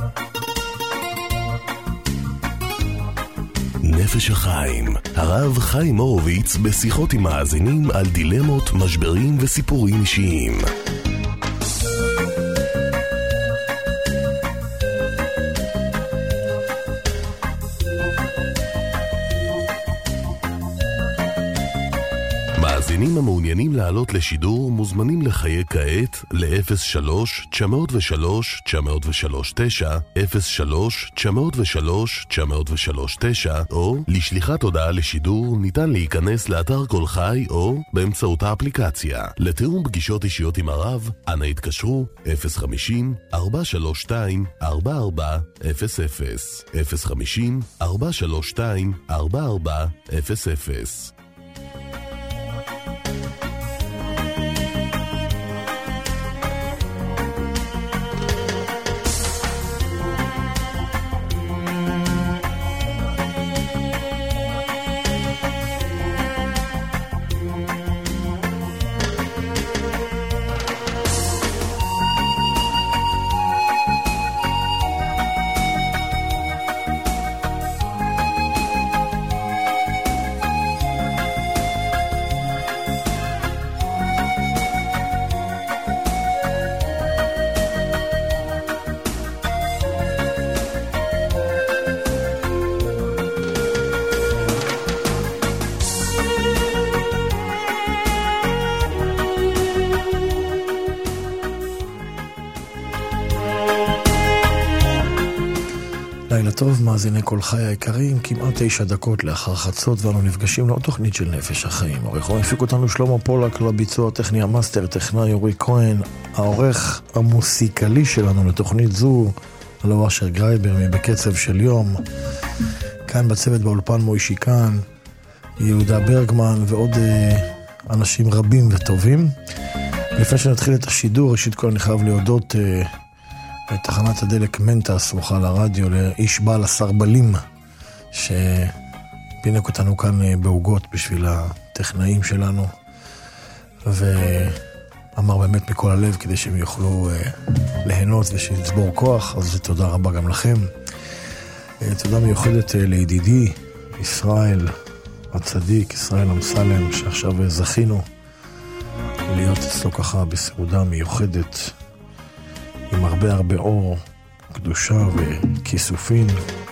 נפש החיים, הרב חיים הורוביץ בשיחות עם מאזינים על דילמות, משברים וסיפורים אישיים. מאזינים המעוניינים לעלות לשידור מוזמנים לחייג כעת ל-03-903-939, 03-903-939, או לשליחת הודעה לשידור ניתן להיכנס לאתר כל חי או באמצעות האפליקציה. לתיאום פגישות אישיות עם הרב, אנא התקשרו 050-432-4400, 050-432-4400. לילה טוב, מאזיני כל חי היקרים, כמעט 9 דקות לאחר חצות ואנו נפגשים לעוד תוכנית של נפש החיים. עורך הפיק אותנו שלמה פולק, לביצוע טכני המאסטר, טכנאי אורי כהן, העורך המוסיקלי שלנו לתוכנית זו, הלוא אשר גרייבר מבקצב של יום, כאן בצוות באולפן מוישי כאן, יהודה ברגמן ועוד אנשים רבים וטובים. לפני שנתחיל את השידור, ראשית כל אני חייב להודות תחנת הדלק מנטה סמוכה לרדיו, לאיש בעל הסרבלים שפינק אותנו כאן בהוגות בשביל הטכנאים שלנו, ואמר באמת מכל הלב כדי שהם יוכלו ליהנות ושיצבור כוח, אז תודה רבה גם לכם. תודה מיוחדת לידידי ישראל הצדיק, ישראל אמסלם, שעכשיו זכינו להיות אצלו ככה בסעודה מיוחדת עם הרבה אור, קדושה וכיסופין.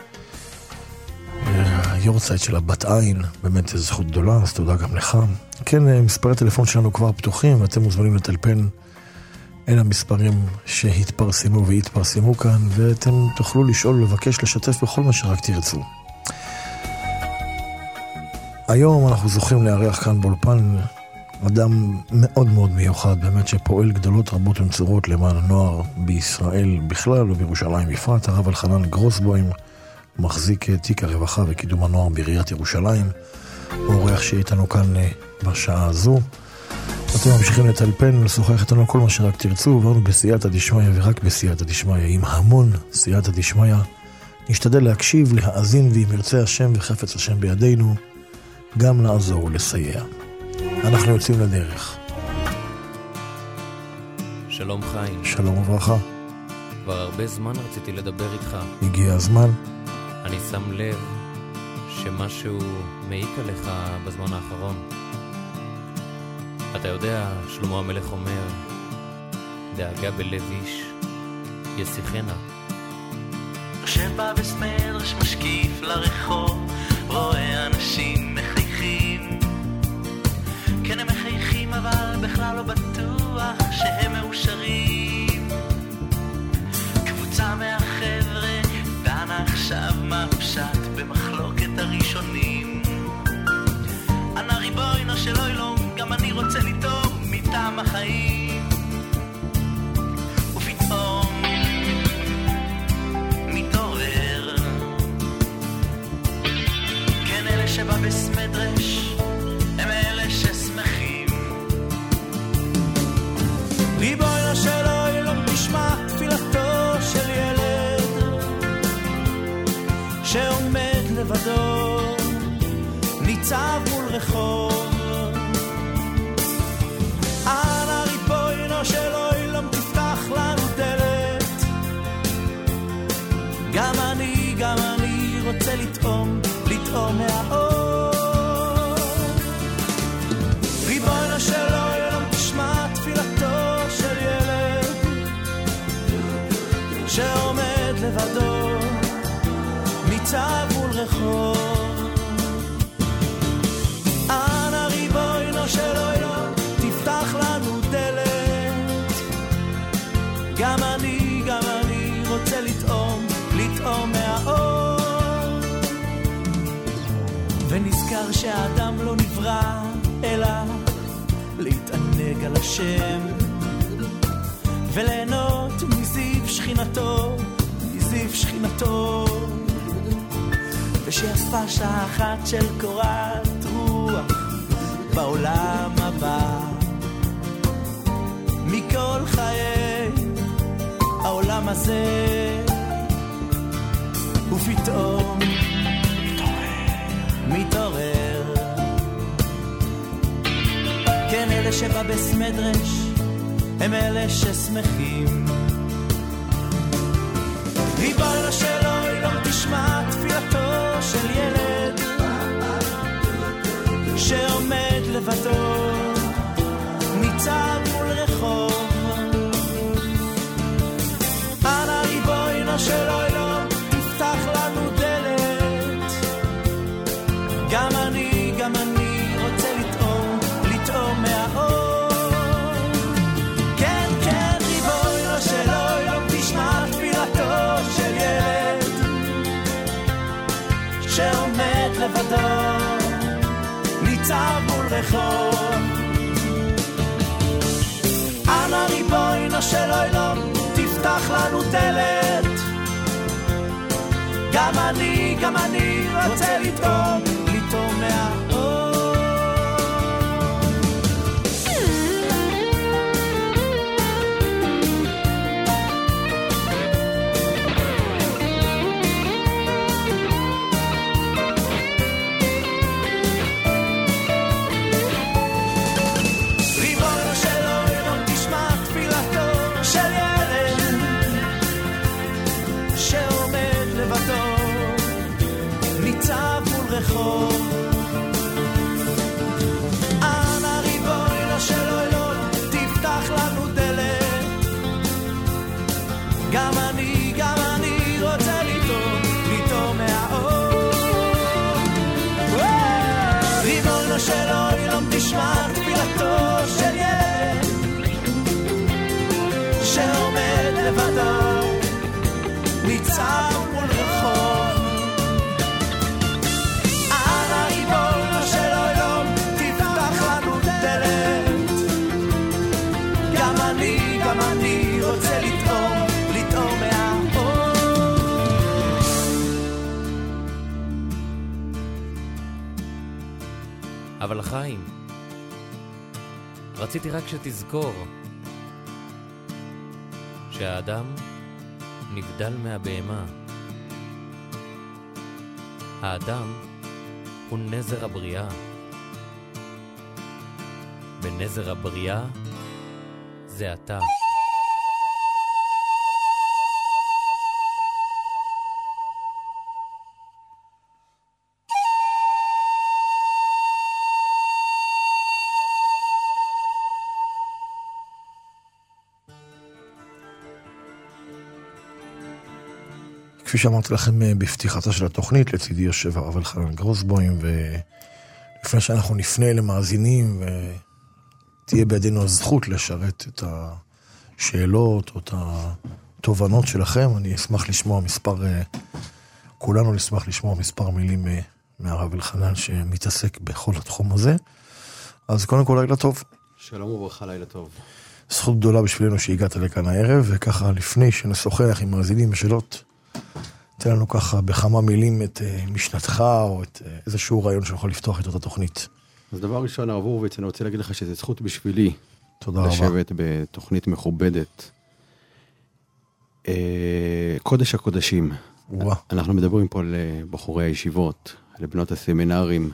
היורצייט של הבת עין, באמת זכות גדולה, אז תודה גם לך. כן, מספרי הטלפון שלנו כבר פתוחים, ואתם מוזמנים לטלפן אל המספרים שהתפרסמו והתפרסמו כאן, ואתם תוכלו לשאול, לבקש, לשתף בכל מה שרק תרצו. היום אנחנו זוכים לארח כאן באולפן אדם מאוד מאוד מיוחד, באמת שפועל גדולות רבות ומצורות למען הנוער בישראל בכלל ובירושלים בפרט. הרב אלחנן גרוסבוים מחזיק תיק הרווחה וקידום הנוער בעיריית ירושלים, הוא אורח שאיתנו כאן בשעה הזו. אתם ממשיכים לטלפן ולשוחח איתנו כל מה שרק תרצו, עברנו בסייעתא דשמיא ורק בסייעתא דשמיא, עם המון סייעתא דשמיא. נשתדל להקשיב, להאזין, ואם ירצה השם וחפץ השם בידינו גם לעזור ולסייע. אנחנו יוצאים לדרך. שלום חיים. שלום וברכה. כבר הרבה זמן רציתי לדבר איתך. הגיע הזמן. אני שם לב שמשהו מעיק עליך בזמן האחרון. אתה יודע, שלמה המלך אומר, דאגה בלב איש ישיחנה. שבא בסמדרש משקיף לרחוב, רואה אנשים מחייכים. כן הם מחייכים אבל בכלל לא בטוח שהם מאושרים. קבוצה מהחבר'ה דנה עכשיו מה פשט במחלוקת הראשונים. אנא ריבונו של עולם, גם אני רוצה לטעום מטעם החיים. ופתאום מתעורר, כן אלה שבא בסמדרש הם אלה ששמחים. ריבונו של עולם, תשמע תפילתו של ילד שעומד לבדו, ניצב מול רחוב. אנא ריבונו של עולם, תפתח לנו דלת, רוצה לטעום מהאור. ריבונו של עולם תשמע תפילתו של ילד שעומד לבדו מיצב מול רחוב. אנא ריבונו של עולם תפתח לנו דלת, גם אני רוצה לטעום מהאור. ונזכר שהאדם לא נברא אלא להתענג על השם וליהנות מזיו שכינתו, ושיפה שעה אחת של קורת רוח בעולם הבא. מכל חיי העולם הזה ופתאום מתעורר. כן, אלה שבבס מדרש הם אלה ששמחים. ריבונו של עולם תשמע תפילתו של ילד שעומד לבדו ניצב מול רחוב. אנא ריבונו של עולם תפתח לנו דלת, גם אני רוצה לטעום מהאור. כן, ריבונו של עולם תשמע תפילתו של ילד שעומד לבדו ניצב מול רחוב. אנא ריבונו של עולם תפתח לנו דלת, גם אני רוצה לטעום מהאור. ריבונו של עולם תשמע תפילתו של ילד שעומד לבדו ניצב מול רחוב. אנא ריבונו של עולם תפתח לנו דלת, גם אני רוצה לטעום מהאור. ריבונו של עולם תשמע תפילתו של ילד שעומד לבדו ניצב מול רחוב. אנא ריבונו של עולם תפתח לנו דלת, גם אני רוצה לטעום מהאור. אבל חיים, רציתי רק שתזכור שהאדם נבדל מהבהמה. האדם הוא נזר הבריאה. בנזר הבריאה זה אתה. כפי שאמרתי לכם בפתיחתה של התוכנית, לצידי יושב הרב אלחנן גרוסבוים, ולפני שאנחנו נפנה למאזינים ותהיה בידינו הזכות לשרת את השאלות או את התובנות שלכם, אני אשמח לשמוע כולנו נשמח לשמוע מספר מילים מהרב אלחנן שמתעסק בכל התחום הזה. אז קודם כל לילה טוב. שלום וברכה, לילה טוב. זכות גדולה בשבילנו שהגעת לכאן הערב, וככה לפני שנשוחח עם מאזינים ושאלות, תן לנו ככה בכמה מילים את משנתך, או את איזשהו רעיון שנוכל לפתוח איתו את התוכנית. אז דבר ראשון, הרב הורוביץ, אני רוצה להגיד לך שזה זכות בשבילי. תודה רבה. לשבת בתוכנית מכובדת. קודש הקודשים. אנחנו מדברים פה על בחורי הישיבות, לבנות הסמינרים.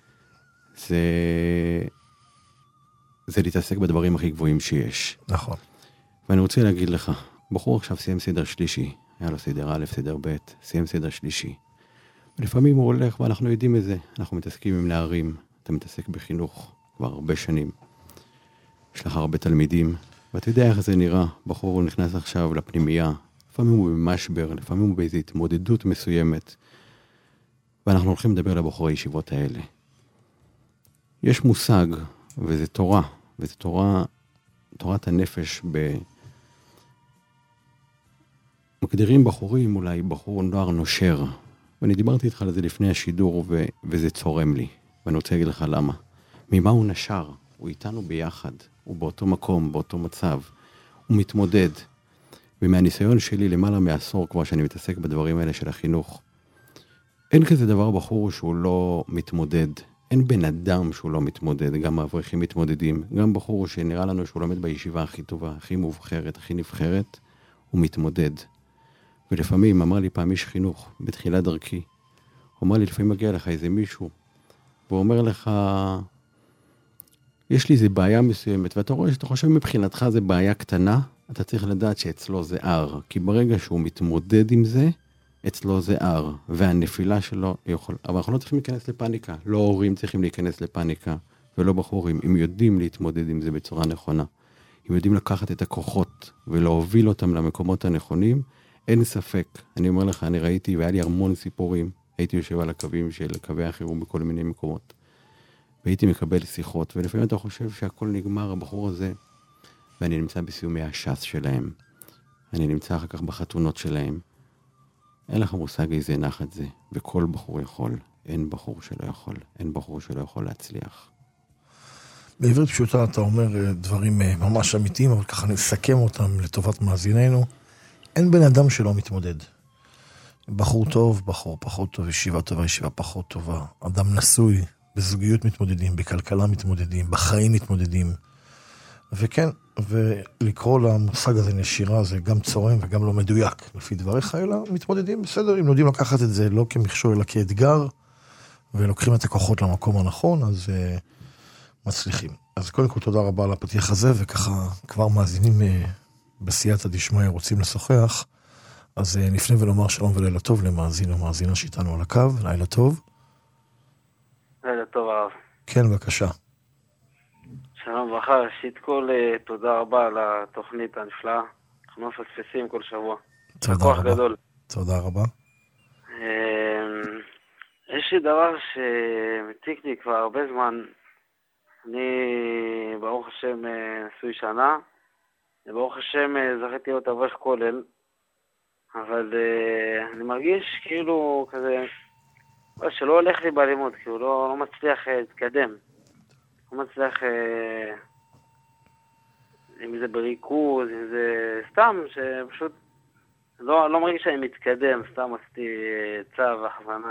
זה להתעסק בדברים הכי גבוהים שיש. נכון. ואני רוצה להגיד לך, בחור עכשיו סיים סדר שלישי, היה לו סדר א', סדר ב', סיים סדר שלישי. לפעמים הוא הולך, ואנחנו יודעים את זה, אנחנו מתעסקים עם נערים, אתה מתעסק בחינוך כבר הרבה שנים, יש לך הרבה תלמידים, ואתה יודע איך זה נראה, בחור נכנס עכשיו לפנימייה, לפעמים הוא במשבר, לפעמים הוא באיזו התמודדות מסוימת, ואנחנו הולכים לדבר לבחורי הישיבות האלה. יש מושג, וזה תורה, וזה תורת הנפש מגדירים בחורים, אולי בחור נוער נושר, ואני דיברתי איתך על זה לפני השידור, וזה צורם לי, ואני רוצה להגיד לך למה. ממה הוא נשר? הוא איתנו ביחד, הוא באותו מקום, באותו מצב, הוא מתמודד, ומהניסיון שלי למעלה מעשור כבר שאני מתעסק בדברים האלה של החינוך, אין כזה דבר בחור שהוא לא מתמודד, אין בן אדם שהוא לא מתמודד, גם האברכים מתמודדים, גם בחור שנראה לנו שהוא לומד בישיבה הכי טובה, הכי מובחרת, הכי נבחרת, הוא מתמודד. ולפעמים אמר לי פעם איש חינוך, בתחילת דרכי, הוא אמר לי, לפעמים מגיע לך איזה מישהו, והוא אומר לך, יש לי איזה בעיה מסוימת, ואתה רואה שאתה חושב מבחינתך זה בעיה קטנה, אתה צריך לדעת שאצלו זה הר, כי ברגע שהוא מתמודד עם זה, אצלו זה הר, והנפילה שלו יכול, אבל אנחנו לא צריכים להיכנס לפאניקה, לא הורים צריכים להיכנס לפאניקה, ולא בחורים, הם יודעים להתמודד עם זה בצורה נכונה, הם יודעים לקחת את הכוחות, ולהוביל אותם למקומות הנכונים, אין ספק, אני אומר לך, אני ראיתי, והיה לי המון סיפורים, הייתי יושב על הקווים של קווי החירום בכל מיני מקומות, והייתי מקבל שיחות, ולפעמים אתה חושב שהכל נגמר, הבחור הזה, ואני נמצא בסיומי הש"ס שלהם, אני נמצא אחר כך בחתונות שלהם, אין לך מושג איזה נחת זה, וכל בחור יכול, אין בחור שלא יכול, אין בחור שלא יכול להצליח. בעברית פשוטה אתה אומר דברים ממש אמיתיים, אבל ככה נסכם אותם לטובת מאזיננו. אין בן אדם שלא מתמודד. בחור טוב, בחור פחות טוב, ישיבה טובה, ישיבה פחות טובה. אדם נשוי, בזוגיות מתמודדים, בכלכלה מתמודדים, בחיים מתמודדים. וכן, ולקרוא למושג הזה נשירה זה גם צורם וגם לא מדויק. לפי דבריך, אלא מתמודדים בסדר, אם יודעים לקחת את זה לא כמכשול אלא כאתגר, ולוקחים את הכוחות למקום הנכון, אז מצליחים. אז קודם כל תודה רבה על הפתיח הזה, וככה כבר מאזינים בסייעתא דשמיא רוצים לשוחח, אז נפנה ולומר שלום ולילה טוב למאזין או מאזינה שאיתנו על הקו. לילה טוב. לילה טוב הרב. כן, בבקשה. שלום וברכה, ראשית כל תודה רבה על התוכנית הנפלאה, אנחנו מפספסים כל שבוע. תודה כוח רבה. גדול. תודה רבה. יש לי דבר שמתיק לי כבר הרבה זמן, אני ברוך השם נשוי שנה, וברוך השם זכיתי להיות אברך כולל, אבל אני מרגיש כאילו כזה, שלא הולך לי בלימוד, כאילו לא מצליח להתקדם. לא מצליח, אם זה בריכוז, אם זה סתם, שפשוט לא מרגיש שאני מתקדם, סתם עשיתי צו והכוונה.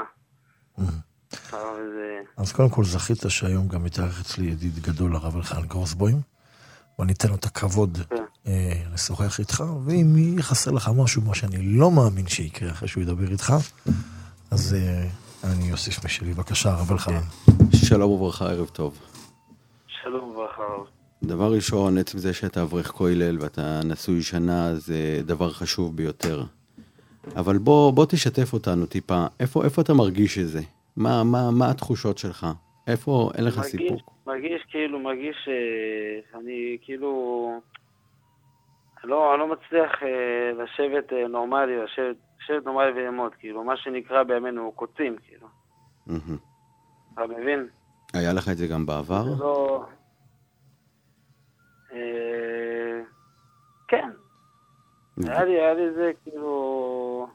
אז קודם כל זכית שהיום גם מתארח אצלי ידיד גדול הרב אלחנן גרוסבוים, ואני אתן לו את הכבוד לשוחח איתך, ואם יחסר לך משהו, מה שאני לא מאמין שיקרה אחרי שהוא ידבר איתך, אז אני אוסיף משלי. בבקשה, הרב אלחנן. שלום וברכה, ערב טוב. שלום וברכה. דבר ראשון, עצם זה שאתה אברך כולל ואתה נשוי שנה, זה דבר חשוב ביותר. אבל בוא תשתף אותנו טיפה. איפה אתה מרגיש את זה? מה התחושות שלך? איפה אין לך סיפוק? מרגיש שאני כאילו לא מצליח לשבת נורמלי, לשבת נורמלי וללמוד, כאילו, מה שנקרא בימינו קוצים, כאילו. אתה מבין? היה לך את זה גם בעבר? לא... כן. היה לי זה כאילו...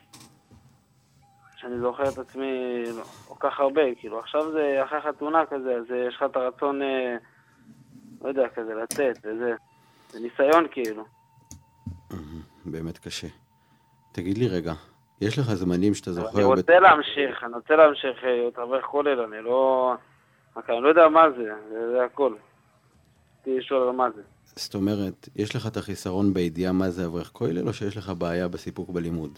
שאני זוכר את עצמי לא כך הרבה, כאילו. עכשיו זה אחרי חתונה כזה, אז יש לך את הרצון, לא יודע, כזה לצאת וזה. זה ניסיון כאילו. באמת קשה. תגיד לי רגע, יש לך זמנים שאתה זוכר... אני רוצה להמשיך להיות אברך כולל, אני לא יודע מה זה הכל. תשאול מה זה. זאת אומרת, יש לך את החיסרון בידיעה מה זה אברך כולל, או שיש לך בעיה בסיפוק בלימוד?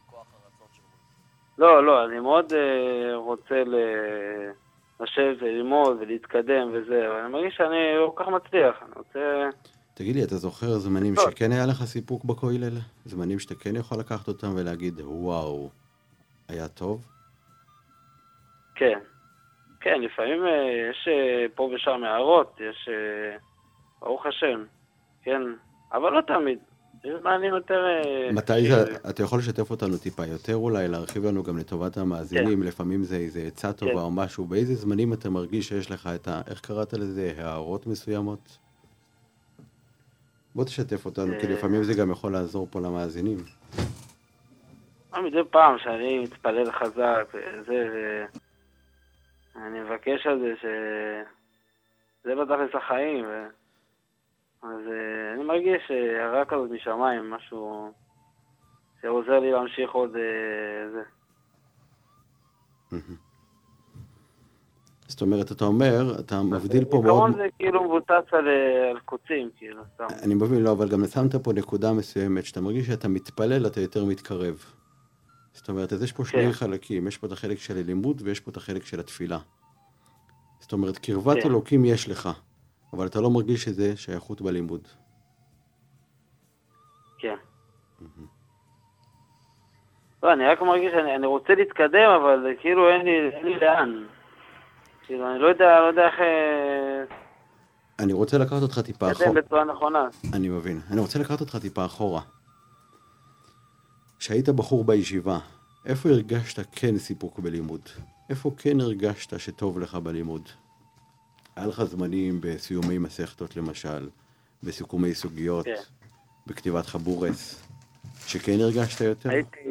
לא, אני מאוד רוצה לשבת וללמוד ולהתקדם וזה, אבל אני מרגיש שאני לא כל כך מצליח, אני רוצה... תגיד לי, אתה זוכר זמנים שכן היה לך סיפוק בכולל? זמנים שאתה כן יכול לקחת אותם ולהגיד, וואו, היה טוב? כן. כן, לפעמים יש פה ושם הערות, יש ברוך השם, כן, אבל לא תמיד. יש זמנים יותר... מתי זה, אתה יכול לשתף אותנו טיפה יותר אולי, להרחיב לנו גם לטובת המאזינים, כן. לפעמים זה איזה עצה טובה כן. או משהו, באיזה זמנים אתה מרגיש שיש לך את איך קראת לזה, הערות מסוימות? בוא תשתף אותנו, כי לפעמים זה גם יכול לעזור פה למאזינים. מדי פעם שאני מתפלל חזק, אני מבקש על זה זה בתכלס החיים, אז אני מרגיש שהרע כזאת משמיים, משהו שעוזר לי להמשיך עוד זה. זאת אומרת, אתה אומר, אתה מבדיל פה מאוד... בעיקרון זה כאילו מבוצץ על קוצים, כאילו, סתם. אני מבין, לא, אבל גם שמת פה נקודה מסוימת, שאתה מרגיש שאתה מתפלל, אתה יותר מתקרב. זאת אומרת, אז יש פה שני חלקים, יש פה את החלק של הלימוד ויש פה את החלק של התפילה. זאת אומרת, קרבת אלוקים יש לך, אבל אתה לא מרגיש שזה שייכות בלימוד. כן. לא, אני רק מרגיש שאני רוצה להתקדם, אבל כאילו אין לי לאן. כאילו, אני לא יודע איך... אני רוצה לקחת אותך טיפה אחורה. בצורה נכונה. אני מבין. אני רוצה לקחת אותך טיפה אחורה. כשהיית בחור בישיבה, איפה הרגשת כן סיפוק בלימוד? איפה כן הרגשת שטוב לך בלימוד? היה לך זמנים בסיומי מסכתות למשל, בסיכומי סוגיות, בכתיבת חבורס, שכן הרגשת יותר?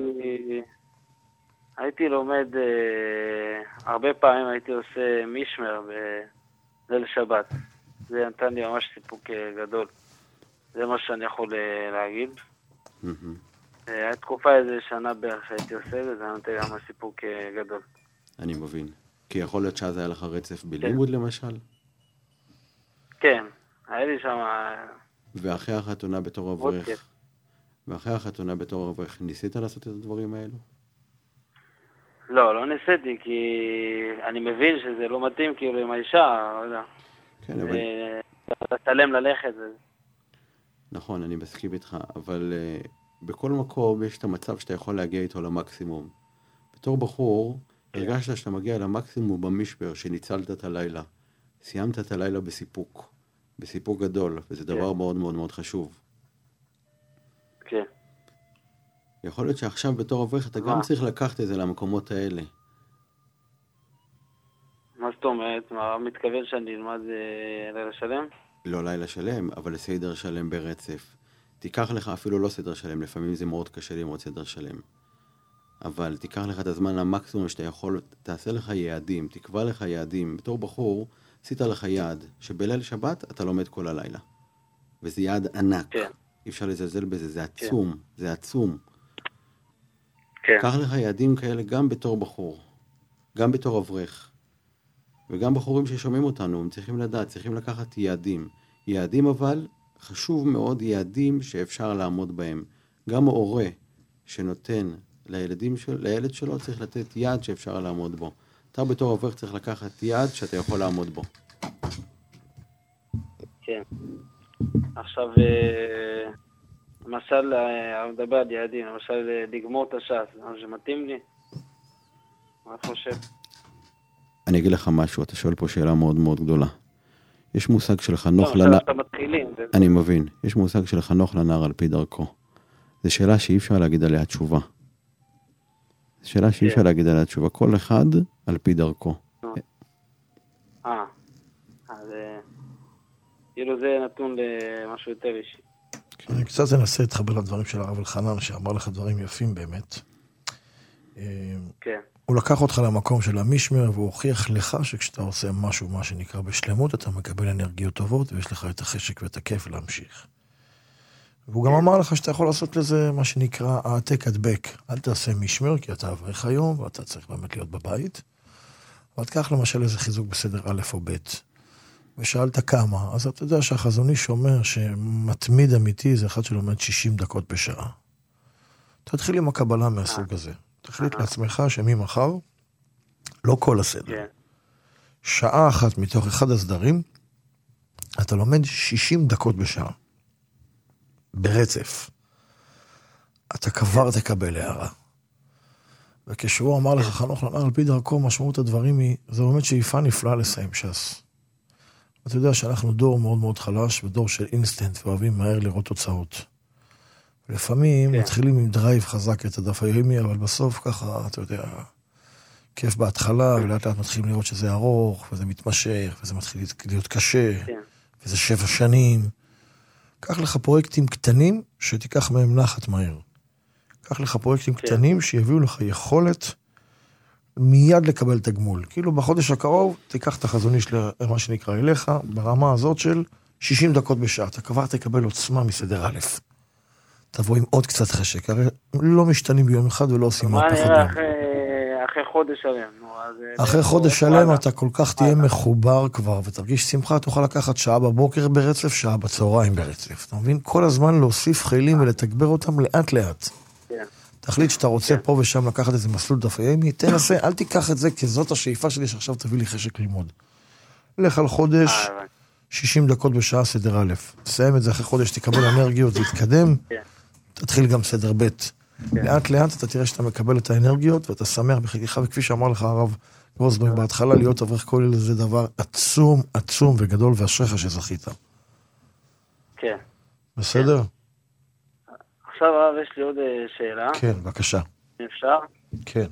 הייתי לומד, הרבה פעמים הייתי עושה מישמר בליל שבת. זה נתן לי ממש סיפוק גדול. זה מה שאני יכול להגיד. היה תקופה איזה שנה בערך שהייתי עושה את זה, זה נותן גם סיפוק גדול. אני מבין. כי יכול להיות שאז היה לך רצף בלימוד למשל? כן, היה לי שם... ואחרי החתונה בתור אברך? ואחרי החתונה בתור אברך, ניסית לעשות את הדברים האלו? לא ניסיתי, כי אני מבין שזה לא מתאים כאילו עם האישה, לא יודע. כן, אבל... לצלם ללכת. נכון, אני מסכים איתך, אבל בכל מקום יש את המצב שאתה יכול להגיע איתו למקסימום. בתור בחור, הרגשת שאתה מגיע למקסימום במשבר, שניצלת את הלילה. סיימת את הלילה בסיפוק גדול, וזה דבר מאוד מאוד מאוד חשוב. כן. יכול להיות שעכשיו בתור אברך אתה גם צריך לקחת את זה למקומות האלה. מה זאת אומרת? מה מתכוון שאני אלמד לילה שלם? לא לילה שלם, אבל סדר שלם ברצף. תיקח לך אפילו לא סדר שלם, לפעמים זה מאוד קשה ללמוד סדר שלם. אבל תיקח לך את הזמן למקסימום שאתה יכול, תעשה לך יעדים, תקבע לך יעדים. בתור בחור, עשית לך יעד, שבליל שבת אתה לומד כל הלילה. וזה יעד ענק. כן. אי אפשר לזלזל בזה, זה עצום, זה עצום. כן. קח לך יעדים כאלה גם בתור בחור, גם בתור אברך, וגם בחורים ששומעים אותנו, הם צריכים לדעת, צריכים לקחת יעדים. יעדים אבל חשוב מאוד, יעדים שאפשר לעמוד בהם. גם הורה שנותן לילד שלו צריך לתת יעד שאפשר לעמוד בו. אתה בתור אברך צריך לקחת יעד שאתה יכול לעמוד בו. כן. עכשיו, למשל, אני מדבר על יעדים, למשל לגמור את הש"ס, זה מתאים לי? מה אתה חושב? אני אגיד לך משהו, אתה שואל פה שאלה מאוד מאוד גדולה. יש מושג של חנוך לנער... אתה מתחילים. אני מבין. יש מושג של חנוך לנער על פי דרכו. זו שאלה שאי אפשר להגיד עליה תשובה. זו שאלה שאי אפשר להגיד עליה תשובה. כל אחד על פי דרכו. אז כאילו זה נתון למשהו יותר אישי. אני קצת אנסה להתחבר לדברים של הרב אלחנן, שאמר לך דברים יפים באמת. כן. הוא לקח אותך למקום של המשמר, והוא הוכיח לך שכשאתה עושה משהו, מה שנקרא בשלמות, אתה מקבל אנרגיות טובות, ויש לך את החשק ואת הכיף להמשיך. והוא גם אמר לך שאתה יכול לעשות לזה מה שנקרא העתק הדבק. אל תעשה משמר, כי אתה אברך היום, ואתה צריך באמת להיות בבית. אבל תקח למשל איזה חיזוק בסדר א' או ב'. ושאלת כמה, אז אתה יודע שהחזון איש אומר שמתמיד אמיתי זה אחד שלומד 60 דקות בשעה. תתחיל עם הקבלה מהסוג הזה. תחליט לעצמך שממחר, לא כל הסדר. שעה אחת מתוך אחד הסדרים, אתה לומד 60 דקות בשעה. ברצף. אתה כבר תקבל הערה. וכשהוא אמר לך, חנוך לנער, על פי דרכו, משמעות הדברים היא, זו באמת שאיפה נפלאה לסיים ש"ס. אתה יודע שאנחנו דור מאוד מאוד חלש, ודור של אינסטנט, ואוהבים מהר לראות תוצאות. לפעמים מתחילים עם דרייב חזק את הדף היומי, אבל בסוף ככה, אתה יודע, כיף בהתחלה, ולאט לאט מתחילים לראות שזה ארוך, וזה מתמשך, וזה מתחיל להיות קשה, וזה 7 שנים. קח לך פרויקטים קטנים, שתיקח מהם נחת מהר. קח לך פרויקטים קטנים, שיביאו לך יכולת מיד לקבל את הגמול. כאילו בחודש הקרוב, תיקח את החזון איש למה שנקרא אליך, ברמה הזאת של 60 דקות בשעה. אתה כבר תקבל עוצמה מסדר א'. תבוא עם עוד קצת חשק, הרי לא משתנים ביום אחד ולא עושים מה פחות יום. אחרי חודש שלם. אחרי חודש שלם אתה כל כך תהיה מחובר כבר, ותרגיש שמחה, תוכל לקחת שעה בבוקר ברצף, שעה בצהריים ברצף. אתה מבין? כל הזמן להוסיף חיילים ולתגבר אותם לאט לאט. תחליט שאתה רוצה פה ושם לקחת איזה מסלול דף היומי, תנסה, אל תיקח את זה, כי זאת השאיפה שלי שעכשיו תביא לי חשק ללמוד. לך על חודש, 60 דקות בשעה סדר א'. תסיים את זה אחרי חודש, תקבל אנרגיות, זה יתקדם, תתחיל גם סדר ב'. לאט לאט אתה תראה שאתה מקבל את האנרגיות, ואתה שמח בחגיך, וכפי שאמר לך הרב גרוסבוים בהתחלה, להיות אברך כולל זה דבר עצום, עצום וגדול, ואשריך שזכית. כן. בסדר? עכשיו הרב יש לי עוד שאלה. כן, בבקשה. אפשר? כן.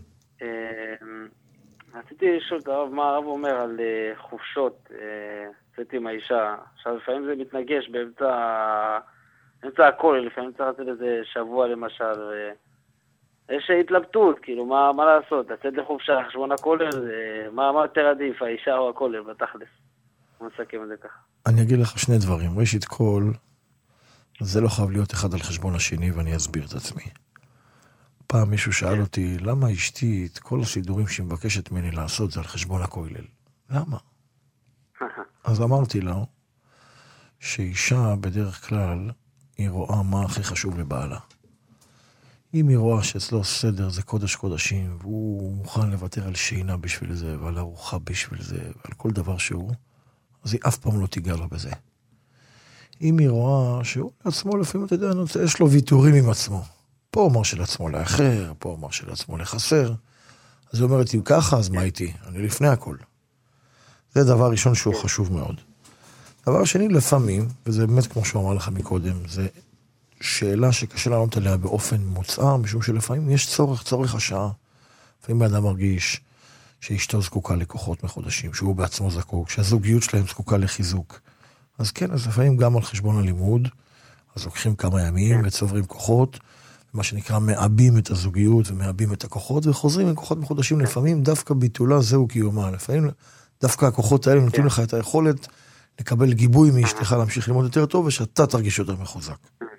רציתי לשאול את הרב, מה הרב אומר על חופשות, יוצאת עם האישה. עכשיו לפעמים זה מתנגש באמצע הכל, לפעמים צריך לתת איזה שבוע למשל, יש התלבטות, כאילו מה לעשות, לצאת לחופשה, חשבון הכולל, מה יותר עדיף, האישה או הכולל, בתכלס. אני מסכם את זה ככה. אני אגיד לך שני דברים, ראשית כל, זה לא חייב להיות אחד על חשבון השני, ואני אסביר את עצמי. פעם מישהו שאל אותי, למה אשתי את כל הסידורים שהיא מבקשת ממני לעשות זה על חשבון הכולל? למה? אז אמרתי לו, שאישה בדרך כלל, היא רואה מה הכי חשוב לבעלה. אם היא רואה שאצלו סדר זה קודש קודשים, והוא מוכן לוותר על שינה בשביל זה, ועל ארוחה בשביל זה, ועל כל דבר שהוא, אז היא אף פעם לא תיגע לה בזה. אם היא רואה שהוא לעצמו, לפעמים אתה יודע, יש לו ויתורים עם עצמו. פה אומר של עצמו לאחר, פה אומר של עצמו לחסר. אז היא אומרת, אם ככה, אז מה איתי? אני לפני הכל. זה דבר ראשון שהוא חשוב מאוד. דבר שני, לפעמים, וזה באמת כמו שהוא אמר לך מקודם, זה שאלה שקשה לענות עליה באופן מוצער, משום שלפעמים יש צורך השעה. לפעמים האדם מרגיש שאשתו זקוקה לכוחות מחודשים, שהוא בעצמו זקוק, שהזוגיות שלהם זקוקה לחיזוק. אז כן, אז לפעמים גם על חשבון הלימוד, אז לוקחים כמה ימים וצוברים כוחות, מה שנקרא מאבים את הזוגיות ומאבים את הכוחות, וחוזרים עם כוחות מחודשים. לפעמים דווקא ביטולה זהו קיומה, לפעמים דווקא הכוחות האלה נותנים לך את היכולת לקבל גיבוי מאשתך להמשיך ללמוד יותר טוב, ושאתה תרגיש יותר מחוזק.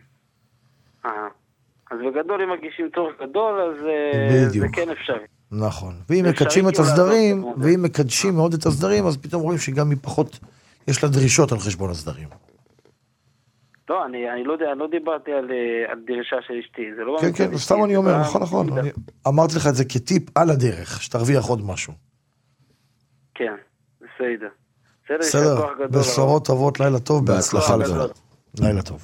אז בגדול, אם מרגישים צורך גדול, אז זה כן אפשרי. נכון. ואם מקדשים את הסדרים, ואם מקדשים מאוד את הסדרים, אז פתאום רואים שגם מפחות יש לה דרישות על חשבון הסדרים. לא, אני לא יודע, לא דיברתי על דרישה של אשתי. כן, כן, סתם אני אומר, נכון. אמרתי לך את זה כטיפ על הדרך, שתרוויח עוד משהו. כן, בסדר. בסדר, בשורות טובות, לילה טוב, בהצלחה לך. לילה טוב.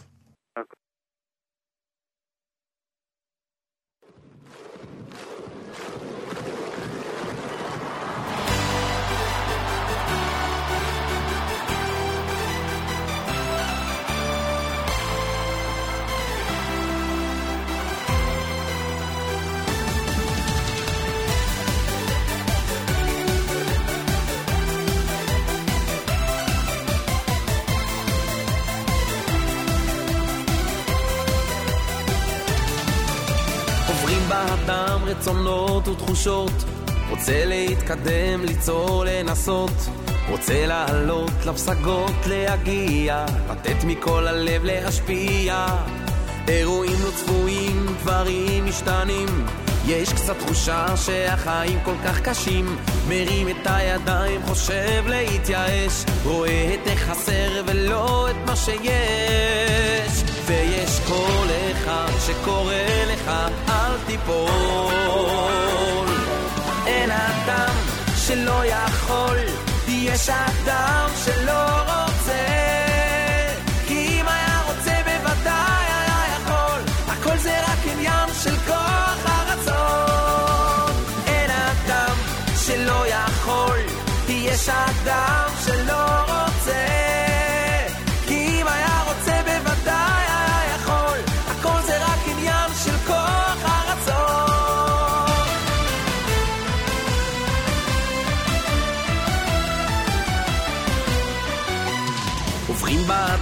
באדם רצונות ותחושות, רוצה להתקדם, ליצור, לנסות, רוצה לעלות לפסגות, להגיע, לתת מכל הלב, להשפיע. אירועים לא צפויים, דברים משתנים, יש קצת תחושה שהחיים כל כך קשים. מרים את הידיים, חושב להתייאש, רואה את החסר ולא את מה שיש. ויש כל אחד שקורא לך, אל תיפול. אין אדם שלא יכול, יש אדם שלא רוצה. כי אם היה רוצה בוודאי היה יכול, הכל זה רק עניין של כוח הרצון.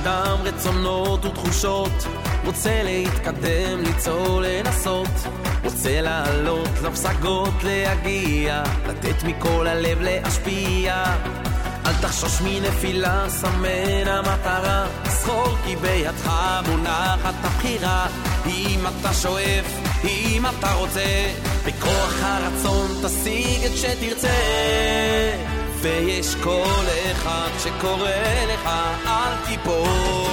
אדם רצונות ותחושות, רוצה להתקדם, ליצור, לנסות, רוצה לעלות לפסגות, להגיע, לתת מכל הלב, להשפיע. אל תחשוש מנפילה, סמן המטרה, זכור כי בידך מונחת הבחירה. אם אתה שואף, אם אתה רוצה, בכוח הרצון תשיג את שתרצה. ויש כל אחד שקורא לך, אל תיפול.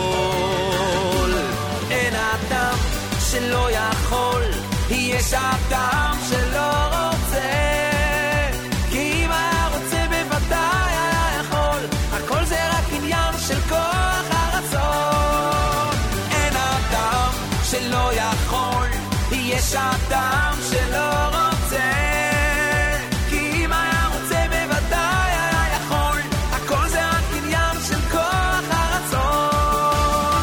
אין אדם שלא יכול, יש אדם שלא רוצה, כי אם היה רוצה בוודאי היה יכול. הכל זה רק עניין של כוח הרצון. אין אדם שלא יכול, יש אדם שלא רוצה, כי אם היה רוצה בוודאי היה יכול. הכל זה רק עניין של כוח הרצון.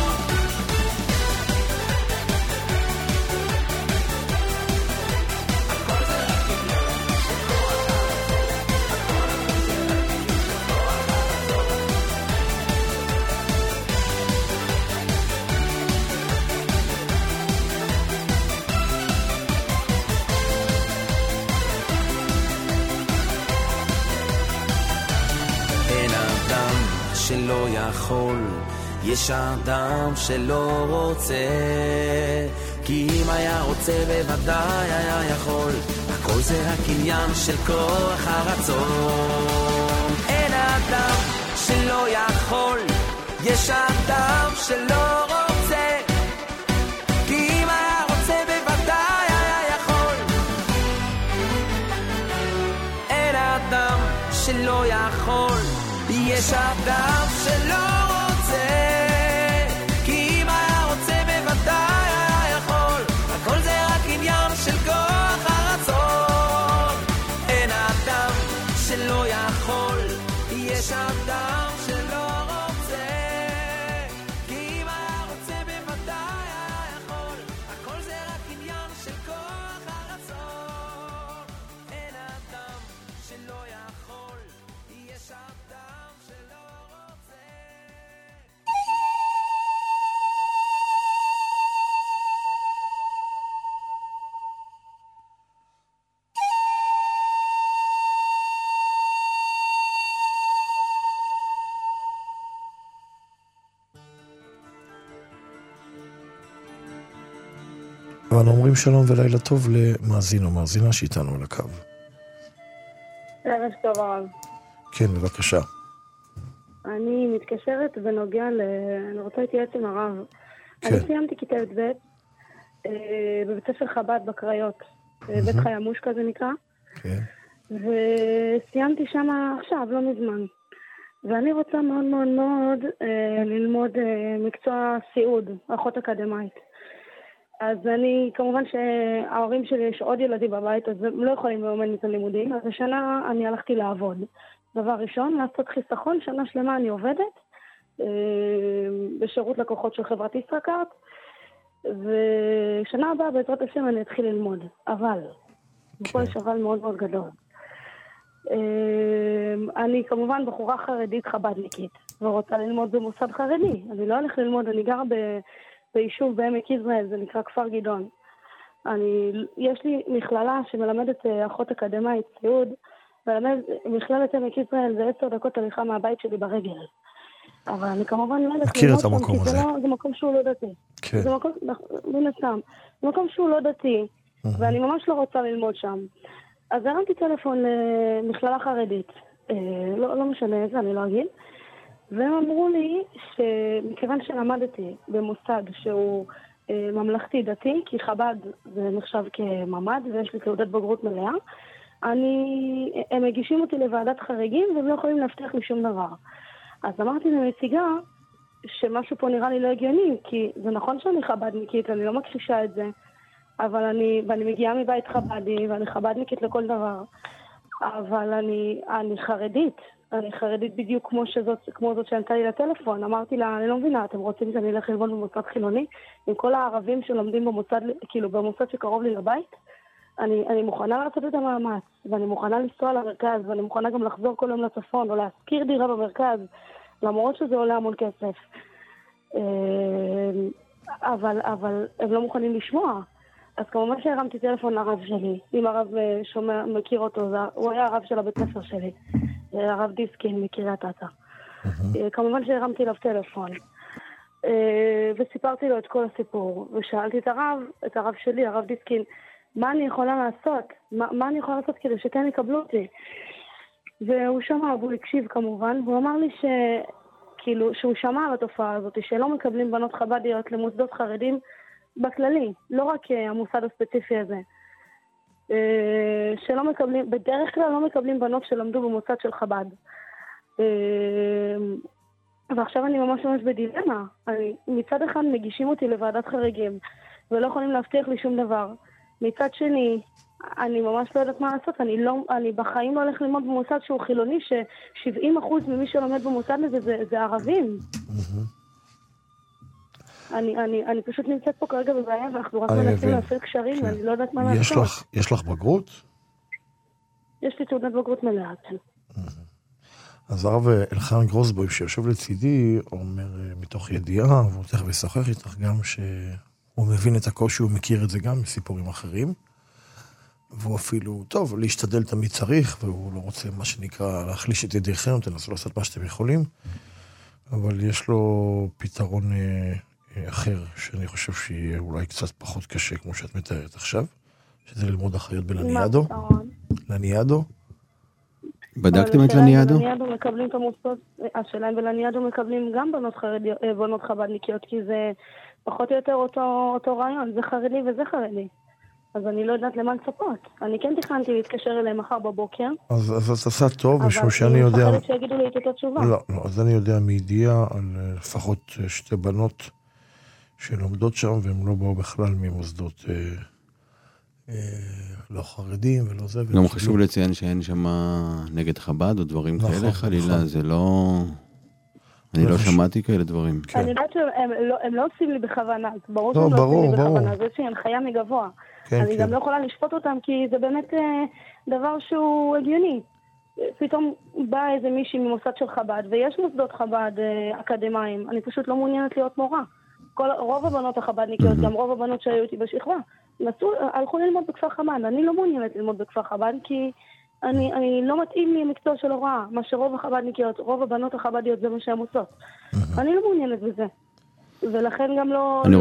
הכל זה רק עניין של כוח שלא יכול, יש אדם שלא רוצה, כי אם היה רוצה בוודאי היה יכול. הכל זה רק עניין של כוח הרצון. אין אדם שלא יכול, יש אדם שלא רוצה, כי אם היה רוצה בוודאי היה יכול. אין אדם שלא יכול, יש אדם שלא רוצה, כי אם היה רוצה בוודאי היה יכול. הכל זה רק עניין של כוח הרצון. אין אדם שלא יכול, יש אדם שלא רוצה, כי אם היה רוצה בוודאי היה יכול. הכל זה רק עניין של כוח הרצון. אין אדם שלא יכול, יש אדם שלא רוצה. ואנו אומרים שלום ולילה טוב למאזין או מאזינה שאיתנו על הקו. ערב טוב הרב. כן, בבקשה. אני מתקשרת בנוגע אני רוצה להתייעץ עם הרב. כן. אני סיימתי כיתה ב' בבית ספר חב"ד בקריות, בית חיימוש כזה נקרא, כן. וסיימתי שם עכשיו, לא מזמן. ואני רוצה מאוד מאוד מאוד ללמוד מקצוע סיעוד, אחות אקדמאית. אז אני, כמובן שההורים שלי יש עוד ילדים בבית, אז הם לא יכולים לממן את הלימודים, אז השנה אני הלכתי לעבוד. דבר ראשון, לעשות חיסכון, שנה שלמה אני עובדת, בשירות לקוחות של חברת ישראכרט, ושנה הבאה בעזרת השם אני אתחיל ללמוד. אבל, ופה יש אבל מאוד מאוד גדול. אני כמובן בחורה חרדית חב"דניקית, ורוצה ללמוד במוסד חרדי. אני לא הולך ללמוד, אני גרה ביישוב בעמק יזרעאל, זה נקרא כפר גדעון. יש לי מכללה שמלמדת אחות אקדמאית סיעוד, מכללת עמק יזרעאל זה 10 דקות הליכה מהבית שלי ברגל. אבל אני כמובן לא הולך מכיר את המקום הזה. זה מקום שהוא לא דתי. כן. זה מקום, מן הסתם, זה מקום שהוא לא דתי, ואני ממש לא רוצה ללמוד שם. אז הרמתי טלפון למכללה חרדית, לא משנה איזה, אני לא אגיד, והם אמרו לי שמכיוון שלמדתי במוסד שהוא ממלכתי דתי, כי חב"ד זה נחשב כממד ויש לי תעודת בגרות מלאה, הם מגישים אותי לוועדת חריגים והם לא יכולים להבטיח לי שום דבר. אז אמרתי לנציגה שמשהו פה נראה לי לא הגיוני, כי זה נכון שאני חב"דניקית, אני לא מכחישה את זה, אבל ואני מגיעה מבית חב"די ואני חב"דניקית לכל דבר, אבל אני חרדית. אני חרדית בדיוק כמו זאת שענתה לי לטלפון. אמרתי לה, אני לא מבינה, אתם רוצים שאני אלך ללמוד במוסד חילוני? עם כל הערבים שלומדים במוסד, כאילו במוסד שקרוב לי לבית? אני מוכנה לעשות את המאמץ, ואני מוכנה לנסוע למרכז, ואני מוכנה גם לחזור כל יום לצפון, או להשכיר דירה במרכז, למרות שזה עולה המון כסף. אבל הם לא מוכנים לשמוע. אז כמובן שהרמתי טלפון לרב שלי, אם הרב שומע, מכיר אותו, הוא היה הרב של הבית ספר שלי, הרב דיסקין מקריית אתא. כמובן שהרמתי אליו טלפון, וסיפרתי לו את כל הסיפור, ושאלתי את הרב שלי, הרב דיסקין, מה אני יכולה לעשות? מה אני יכולה לעשות כדי שכן יקבלו אותי? והוא שמע, והוא הקשיב כמובן, והוא אמר לי כאילו, שהוא שמע על התופעה הזאת, שלא מקבלים בנות חבדיות למוסדות חרדים בכללי, לא רק המוסד הספציפי הזה. שלא מקבלים, בדרך כלל לא מקבלים בנות שלמדו במוסד של חב"ד. ועכשיו אני ממש בדילמה. מצד אחד מגישים אותי לוועדת חריגים, ולא יכולים להבטיח לי שום דבר. מצד שני, אני ממש לא יודעת מה לעשות, אני בחיים לא הולך ללמוד במוסד שהוא חילוני, ש70% ממי שלומד במוסד הזה זה ערבים. אני פשוט נמצאת פה כרגע בבעיה, ואנחנו רק מנסים להפעיל קשרים, ואני לא יודעת מה לעשות. יש לך בגרות? יש לי תעודת בגרות מלאה. אז הרב אלחנן גרוסבוים שיושב לצידי, אומר מתוך ידיעה, והוא תכף ישוחח איתך גם שהוא מבין את הקושי, הוא מכיר את זה גם מסיפורים אחרים, והוא אפילו, טוב, להשתדל תמיד צריך, והוא לא רוצה מה שנקרא להחליש את ידיכם, תנסו לעשות מה שאתם יכולים, אבל יש לו פתרון אחר, שאני חושב שיהיה אולי קצת פחות קשה, כמו שאת מתארת עכשיו, שזה ללמוד אחריות בלניאדו. לניאדו. בדקתם את לניאדו? בלניאדו מקבלים את המוסדות, השאלה אם בלניאדו מקבלים גם בנות חבדניקיות, כי זה פחות או יותר אותו רעיון, זה חרדי וזה חרדי. אז אני לא יודעת למה לצפות. אני כן תכננתי להתקשר אליהם מחר בבוקר. אז את עשה טוב, משום שאני יודע... אבל אני מפחדת שיגידו לי את אותה תשובה. לא, אז אני יודע מידיעה על לפחות 2 בנות שלומדות שם, והם לא באו בכלל ממוסדות לא חרדים ולא זה. גם חשוב לציין שאין שם נגד חב"ד או דברים כאלה, חלילה, זה לא... אני לא שמעתי כאלה דברים. אני יודעת שהם לא עושים לי בכוונה, ברור שהם לא עושים לי בכוונה, זה שהיא הנחיה מגבוה. אני גם לא יכולה לשפוט אותם, כי זה באמת דבר שהוא הגיוני. פתאום בא איזה מישהי ממוסד של חב"ד, ויש מוסדות חב"ד אקדמיים, אני פשוט לא מעוניינת להיות מורה. רוב הבנות החב"דניקיות, גם רוב הבנות שהיו איתי בשכבה, הלכו ללמוד בכפר חב"ד. אני לא מעוניינת ללמוד בכפר חב"ד, כי אני לא מתאים לי מקצוע של הוראה, מה שרוב החב"דניקיות, רוב הבנות החב"דיות זה מה שהן עושות. אני לא מעוניינת בזה. ולכן גם לא... אני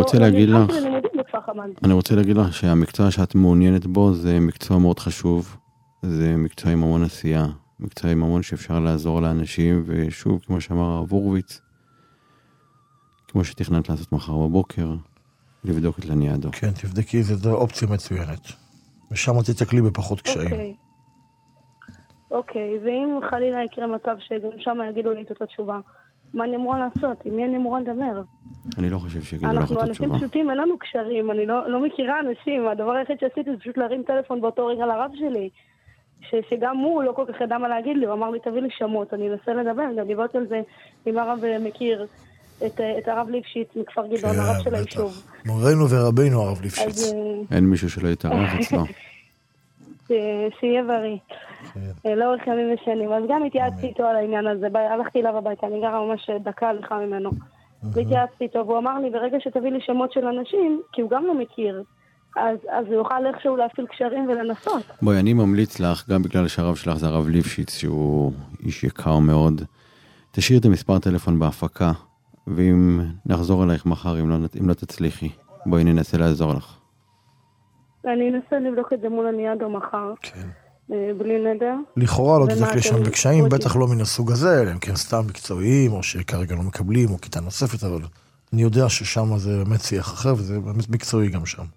רוצה להגיד לך שהמקצוע שאת מעוניינת בו זה מקצוע מאוד חשוב, זה מקצוע עם המון עשייה, מקצוע עם המון שאפשר לעזור לאנשים, ושוב, כמו שאמר הרב הורוביץ, כמו שתכננת לעשות מחר בבוקר, לבדוק את לניאדו. כן, תבדקי, זו אופציה מצוינת. ושם תתקלי בפחות קשיים. אוקיי, ואם חלילה יקרה מצב שגם שם יגידו לי את אותה תשובה, מה אני אמורה לעשות? עם מי אני אמורה לדבר? אני לא חושב שיגידו לך את התשובה. אנחנו אנשים פשוטים, אין לנו קשרים, אני לא מכירה אנשים. הדבר היחיד שעשיתי זה פשוט להרים טלפון באותו רגע לרב שלי, שגם הוא לא כל כך ידע מה להגיד לי, הוא אמר לי תביא לי שמות, אני אנסה לדבר, גם דיברתי על זה עם הרב מכיר את הרב ליפשיץ מכפר גדעון, הרב של היישוב. מורנו ורבינו הרב ליפשיץ. אין מישהו שלא יתארח אצלו. שיהיה בריא. לאורך ימים ושנים. אז גם התייעצתי איתו על העניין הזה, הלכתי אליו הביתה, אני גרה ממש דקה הליכה ממנו. והתייעצתי איתו, והוא אמר לי, ברגע שתביא לי שמות של אנשים, כי הוא גם לא מכיר, אז הוא יוכל איכשהו להפעיל קשרים ולנסות. בואי, אני ממליץ לך, גם בגלל שהרב שלך זה הרב ליפשיץ, שהוא איש יקר מאוד, תשאיר את המספר טלפון בהפקה, ואם נחזור אלייך מחר, אם לא תצליחי, בואי ננסה לעזור לך. אני אנסה לבדוק את זה מול לניאדו מחר. כן. בלי נדר. לכאורה לא תדקלי שם בקשיים, בטח לא מן הסוג הזה, אלא אם כן סתם מקצועיים, או שכרגע לא מקבלים, או כיתה נוספת, אבל אני יודע ששם זה באמת שיח אחר, וזה באמת מקצועי גם שם.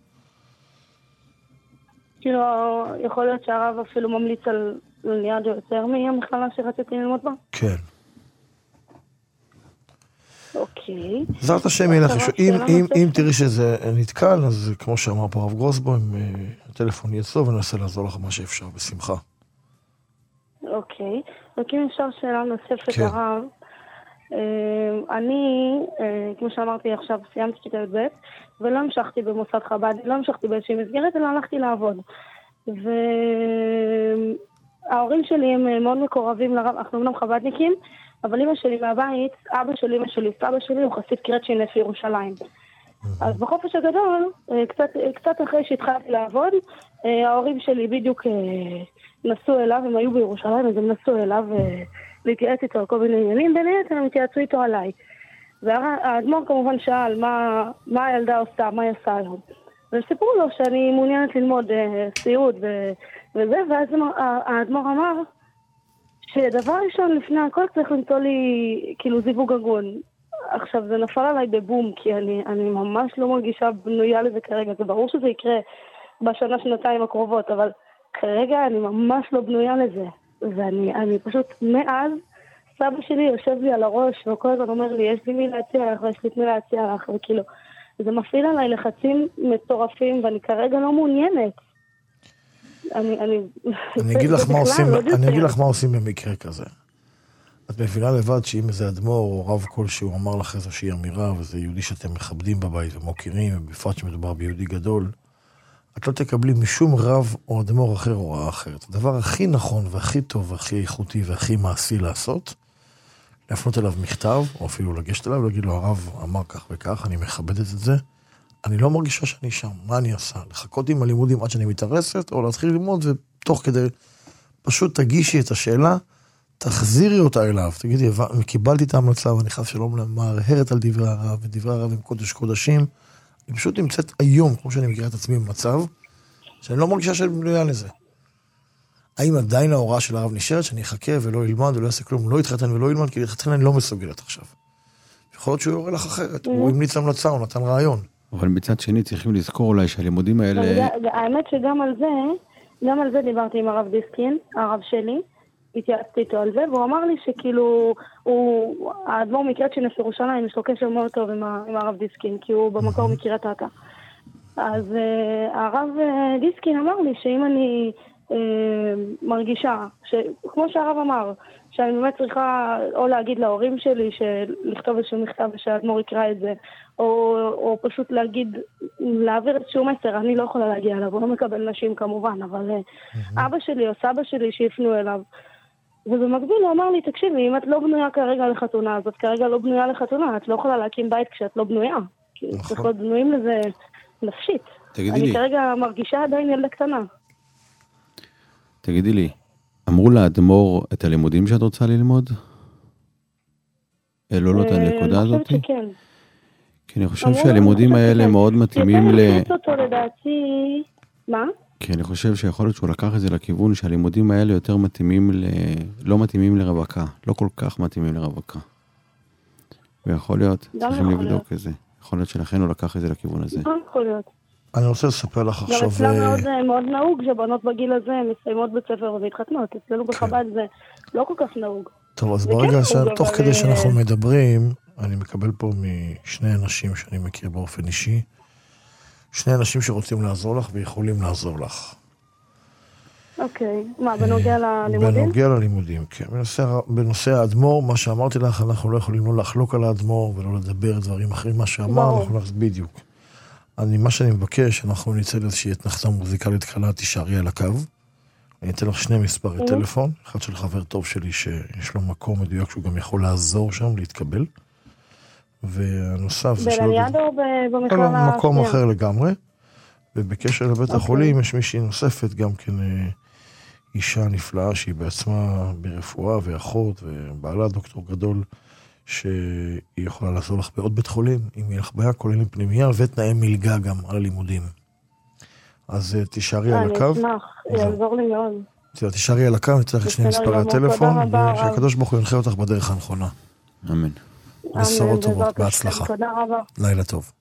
כאילו, יכול להיות שהרב אפילו ממליץ על לניאדו יותר מהמכללה שרציתי ללמוד בה? כן. אוקיי. זאת השם ילך, אם תראי שזה נתקל, אז כמו שאמר פה הרב גרוסבוים, הטלפון יהיה טוב, וננסה לעזור לך מה שאפשר, בשמחה. אוקיי. רק אם אפשר שאלה נוספת הרב, אני, כמו שאמרתי עכשיו, סיימתי כיתה י"ב, ולא המשכתי במוסד חב"ד, לא המשכתי באיזושהי מסגרת, אלא הלכתי לעבוד. וההורים שלי הם מאוד מקורבים לרב, אנחנו אמנם חב"דניקים, אבל אמא שלי מהבית, אבא של אמא שלי, סבא שלי, הוא חסיד קריית שינף ירושלים. אז בחופש הגדול, קצת אחרי שהתחלתי לעבוד, ההורים שלי בדיוק נסעו אליו, הם היו בירושלים, אז הם נסעו אליו להתייעץ איתו על כל מיני עניינים, בין היתר הם התייעצו איתו עליי. והאדמו"ר כמובן שאל מה הילדה עושה, מה היא עושה היום. וסיפרו לו שאני מעוניינת ללמוד סיעוד וזה, ואז האדמו"ר אמר שדבר ראשון לפני הכל צריך למצוא לי כאילו זיווג הגון. עכשיו זה נפל עליי בבום, כי אני ממש לא מרגישה בנויה לזה כרגע. זה ברור שזה יקרה בשנה, שנתיים הקרובות, אבל כרגע אני ממש לא בנויה לזה. ואני פשוט מאז, סבא שלי יושב לי על הראש, וכל הזמן אומר לי, יש לי מי להציע לך, ויש לי מי להציע לך, וכאילו, זה מפעיל עליי לחצים מטורפים, ואני כרגע לא מעוניינת. אני אגיד לך מה עושים במקרה כזה. את מבינה לבד שאם איזה אדמו"ר או רב כלשהו אמר לך איזושהי אמירה, וזה יהודי שאתם מכבדים בבית ומוכירים, ובפרט שמדובר ביהודי גדול, את לא תקבלי משום רב או אדמו"ר אחר או הוראה אחרת. הדבר הכי נכון והכי טוב והכי איכותי והכי מעשי לעשות, להפנות אליו מכתב, או אפילו לגשת אליו, להגיד לו, הרב אמר כך וכך, אני מכבדת את זה, אני לא מרגישה שאני שם, מה אני עושה? לחכות עם הלימודים עד שאני מתארסת, או להתחיל ללמוד, ותוך כדי, פשוט תגישי את השאלה, תחזירי אותה אליו, תגידי, קיבלתי את ההמלצה, ואני חס שלום מהרהרת על דברי הרב, ודברי הרב הם קודש קודשים, אני פשוט נמצאת היום, כמו שאני מכירה את עצמי במצב, שאני לא מרגישה שאני בנויה לזה. האם עדיין ההוראה של הרב נשארת, שאני אחכה ולא ילמד ולא יעשה כלום, לא יתחתן ולא ילמד, כי להתחתן אני לא מסוגלת עכשיו. יכול להיות שהוא יורה לך אחרת, הוא המליץ המלצה, הוא נתן רעיון. אבל מצד שני צריכים לזכור אולי שהלימודים האלה... האמת שגם על זה דיברתי עם הרב דיסקין, הרב שלי, התייעצתי איתו על זה, והוא אמר לי שכאילו, האדמו"ר מקריית שינף ירושלים, יש לו קשר מאוד טוב עם הרב דיסקין, כי הוא במקור מקריית אתא. אז הרב דיסקין אמר לי שאם אני מרגישה, כמו שהרב אמר, שאני באמת צריכה או להגיד להורים שלי לכתוב איזשהו מכתב ושהאדמו"ר יקרא את זה, או פשוט להעביר איזשהו מסר, אני לא יכולה להגיע אליו, הוא לא מקבל נשים כמובן, אבל אבא שלי או סבא שלי שיפנו אליו, ובמקביל הוא אמר לי, תקשיבי, אם את לא בנויה כרגע לחתונה, אז את כרגע לא בנויה לחתונה, את לא יכולה להקים בית כשאת לא בנויה, כי צריך להיות בנויים לזה נפשית. אני כרגע מרגישה עדיין ילדה קטנה. תגידי לי, אמרו לאדמו"ר את הלימודים שאת רוצה ללמוד? לא את הנקודה הזאת? אני חושבת שכן. כי אני חושב שהלימודים האלה מאוד מתאימים מה? כי אני חושב שיכול להיות שהוא לקח את זה לכיוון שהלימודים האלה יותר מתאימים לא מתאימים לרווקה, לא כל כך מתאימים לרווקה. ויכול להיות, צריכים לבדוק את זה. יכול להיות שלכן הוא לקח את זה לכיוון הזה. יכול להיות. אני רוצה לספר לך עכשיו... גם אצלנו מאוד נהוג שבנות בגיל הזה מסיימות בית ספר ומתחתנות. אצלנו בחב"ד זה לא כל כך נהוג. טוב, אז ברגע תוך כדי שאנחנו מדברים, אני מקבל פה משני אנשים שאני מכיר באופן אישי, שני אנשים שרוצים לעזור לך ויכולים לעזור לך. אוקיי. מה, בנוגע ללימודים? בנוגע ללימודים, כן. בנושא האדמו"ר, מה שאמרתי לך, אנחנו לא יכולים לא לחלוק על האדמו"ר ולא לדבר דברים אחרים. מה שאמר, אנחנו נעשה בדיוק. מה שאני מבקש, אנחנו נצא לאיזושהי התנחתה מוזיקלית קלה, תישארי על הקו. אני אתן לך שני מספרי טלפון, אחד של חבר טוב שלי שיש לו מקום מדויק שהוא גם יכול לעזור שם, להתקבל. והנוסף... בלניאדו או במכללה? במקום אחר לגמרי. ובקשר לבית החולים יש מישהי נוספת, גם כן אישה נפלאה שהיא בעצמה ברפואה ואחות, ובעלה דוקטור גדול, שהיא יכולה לעזור לך בעוד בית חולים, אם יהיה לך בעיה, כוללים פנימייה, ותנאי מלגה גם על הלימודים. אז תישארי על הקו. אני אשמח, יעזור לי מאוד. תישארי על הקו, נצטרך את שני מספרי הטלפון, ושהקדוש ברוך הוא ינחה אותך בדרך הנכונה. אמן. בשורות טובות, בהצלחה. תודה רבה. לילה טוב.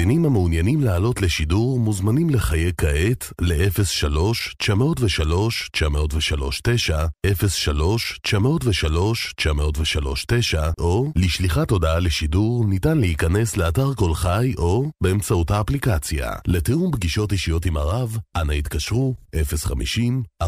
מאזינים המעוניינים לעלות לשידור מוזמנים לחייג כעת ל-03-903-939, 03-903-939, או לשליחת הודעה לשידור ניתן להיכנס לאתר כל חי או באמצעות האפליקציה. לתיאום פגישות אישיות עם הרב, אנא התקשרו 050-432-4400,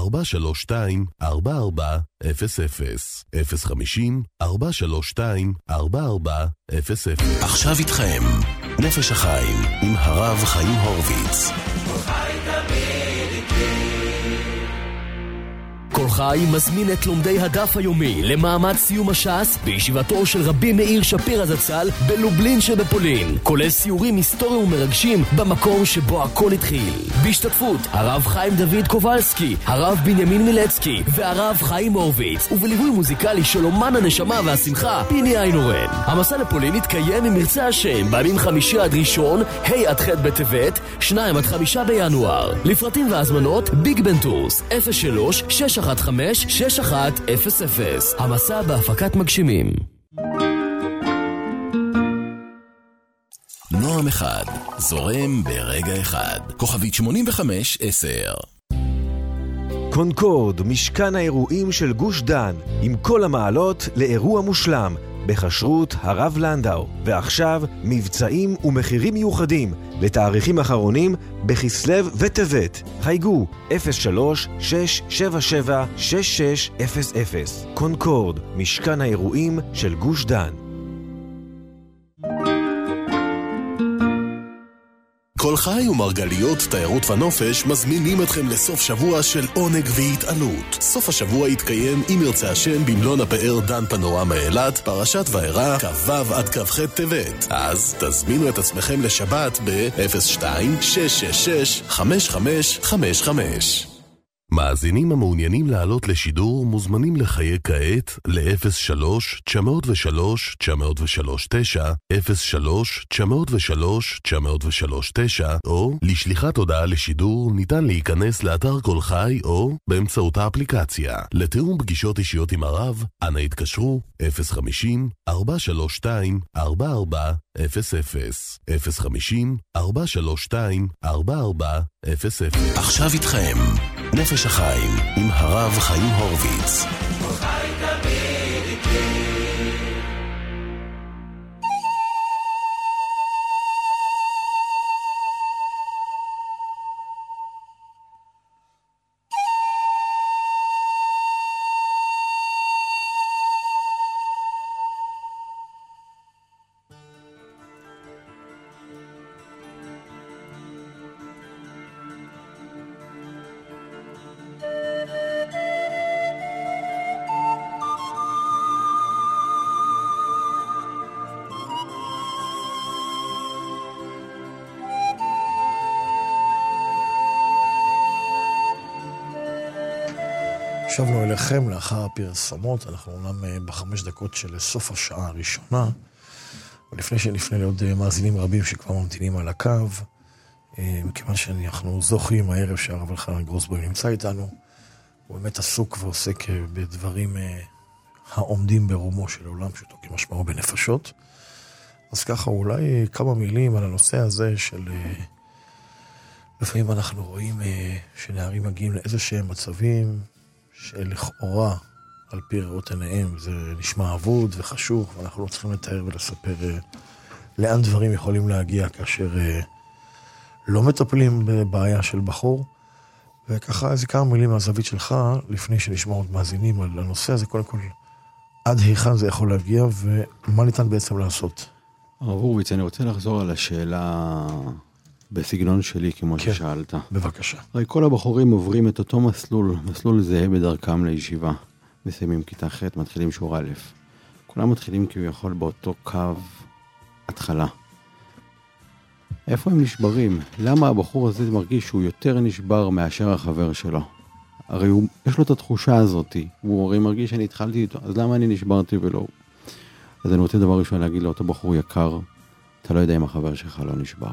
050-432-4400. עכשיו איתכם נפש החיים עם הרב חיים הורוביץ. כל חי מזמין את לומדי הדף היומי למעמד סיום הש"ס בישיבתו של רבי מאיר שפירא זצ"ל בלובלין שבפולין, כולל סיורים היסטוריים ומרגשים במקום שבו הכל התחיל, בהשתתפות הרב חיים דוד קובלסקי, הרב בנימין מילצקי והרב חיים הורוביץ, ובליווי מוזיקלי של אומן הנשמה והשמחה פיני איינורן. המסע לפולין יתקיים ממרצה השם בימים 5 עד ראשון, ה' עד ח' בטבת, 2 עד 5 בינואר. לפרטים והזמנות ביג בן טורס 03-615-6100. המסע בהפקת מגשימים. נועם אחד, זורם ברגע אחד. כוכבית 8510. קונקורד, משכן האירועים של גוש דן, עם כל המעלות לאירוע מושלם, בחשרות הרב לנדאו. ועכשיו מבצעים ומחירים מיוחדים לתאריכים אחרונים בכסלו וטבת. חייגו 03-677-6600. קונקורד, משכן האירועים של גוש דן. כל חי ומרגליות תיירות ונופש מזמינים אתכם לסוף שבוע של עונג והתעלות. סוף השבוע יתקיים אם ירצה השם במלון הפאר דן פנורמה אילת, פרשת ואירע, כ"ו עד כ"ח טבת. אז תזמינו את עצמכם לשבת ב-02-666-5555. מאזינים המעוניינים לעלות לשידור מוזמנים לחייג כעת ל-03-903-939, 03-903-939, או לשליחת הודעה לשידור ניתן להיכנס לאתר כל חי או באמצעות האפליקציה. לתיאום פגישות אישיות עם הרב, אנא התקשרו 050-432-4400, 050-432-4400. עכשיו איתכם נפש החיים עם הרב חיים הורוביץ. שבנו אליכם לאחר הפרסמות, אנחנו אומנם ב5 דקות של סוף השעה הראשונה, ולפני שנפנה לעוד מאזינים רבים שכבר ממתינים על הקו, מכיוון שאנחנו זוכים הערב שהרב אלחנן גרוסבוים נמצא איתנו, הוא באמת עסוק ועוסק בדברים העומדים ברומו של עולם, פשוטו כמשמעו בנפשות. אז ככה אולי כמה מילים על הנושא הזה של לפעמים אנחנו רואים שנערים מגיעים לאיזה שהם מצבים שלכאורה על פי ראות עיניהם זה נשמע עבוד וחשוב, ואנחנו לא צריכים לתאר ולספר לאן דברים יכולים להגיע כאשר לא מטפלים בבעיה של בחור. וככה איזה כמה מילים מהזווית שלך לפני שנשמע עוד מאזינים על הנושא הזה. קודם כל, עד היכן זה יכול להגיע ומה ניתן בעצם לעשות? הרב הורוביץ, אני רוצה לחזור על השאלה בסגנון שלי כמו ששאלת. בבקשה. הרי כל הבחורים עוברים את אותו מסלול זהה בדרכם לישיבה. מסיימים כיתה ח', מתחילים שורה א'. כולם מתחילים כביכול באותו קו התחלה. איפה הם נשברים? למה הבחור הזה מרגיש שהוא יותר נשבר מאשר החבר שלו? הרי יש לו את התחושה הזאת. הוא הרי מרגיש שאני התחלתי איתו, אז למה אני נשברתי ולא? אז אני רוצה דבר ראשון להגיד לאותו בחור יקר, אתה לא יודע אם החבר שלך לא נשבר.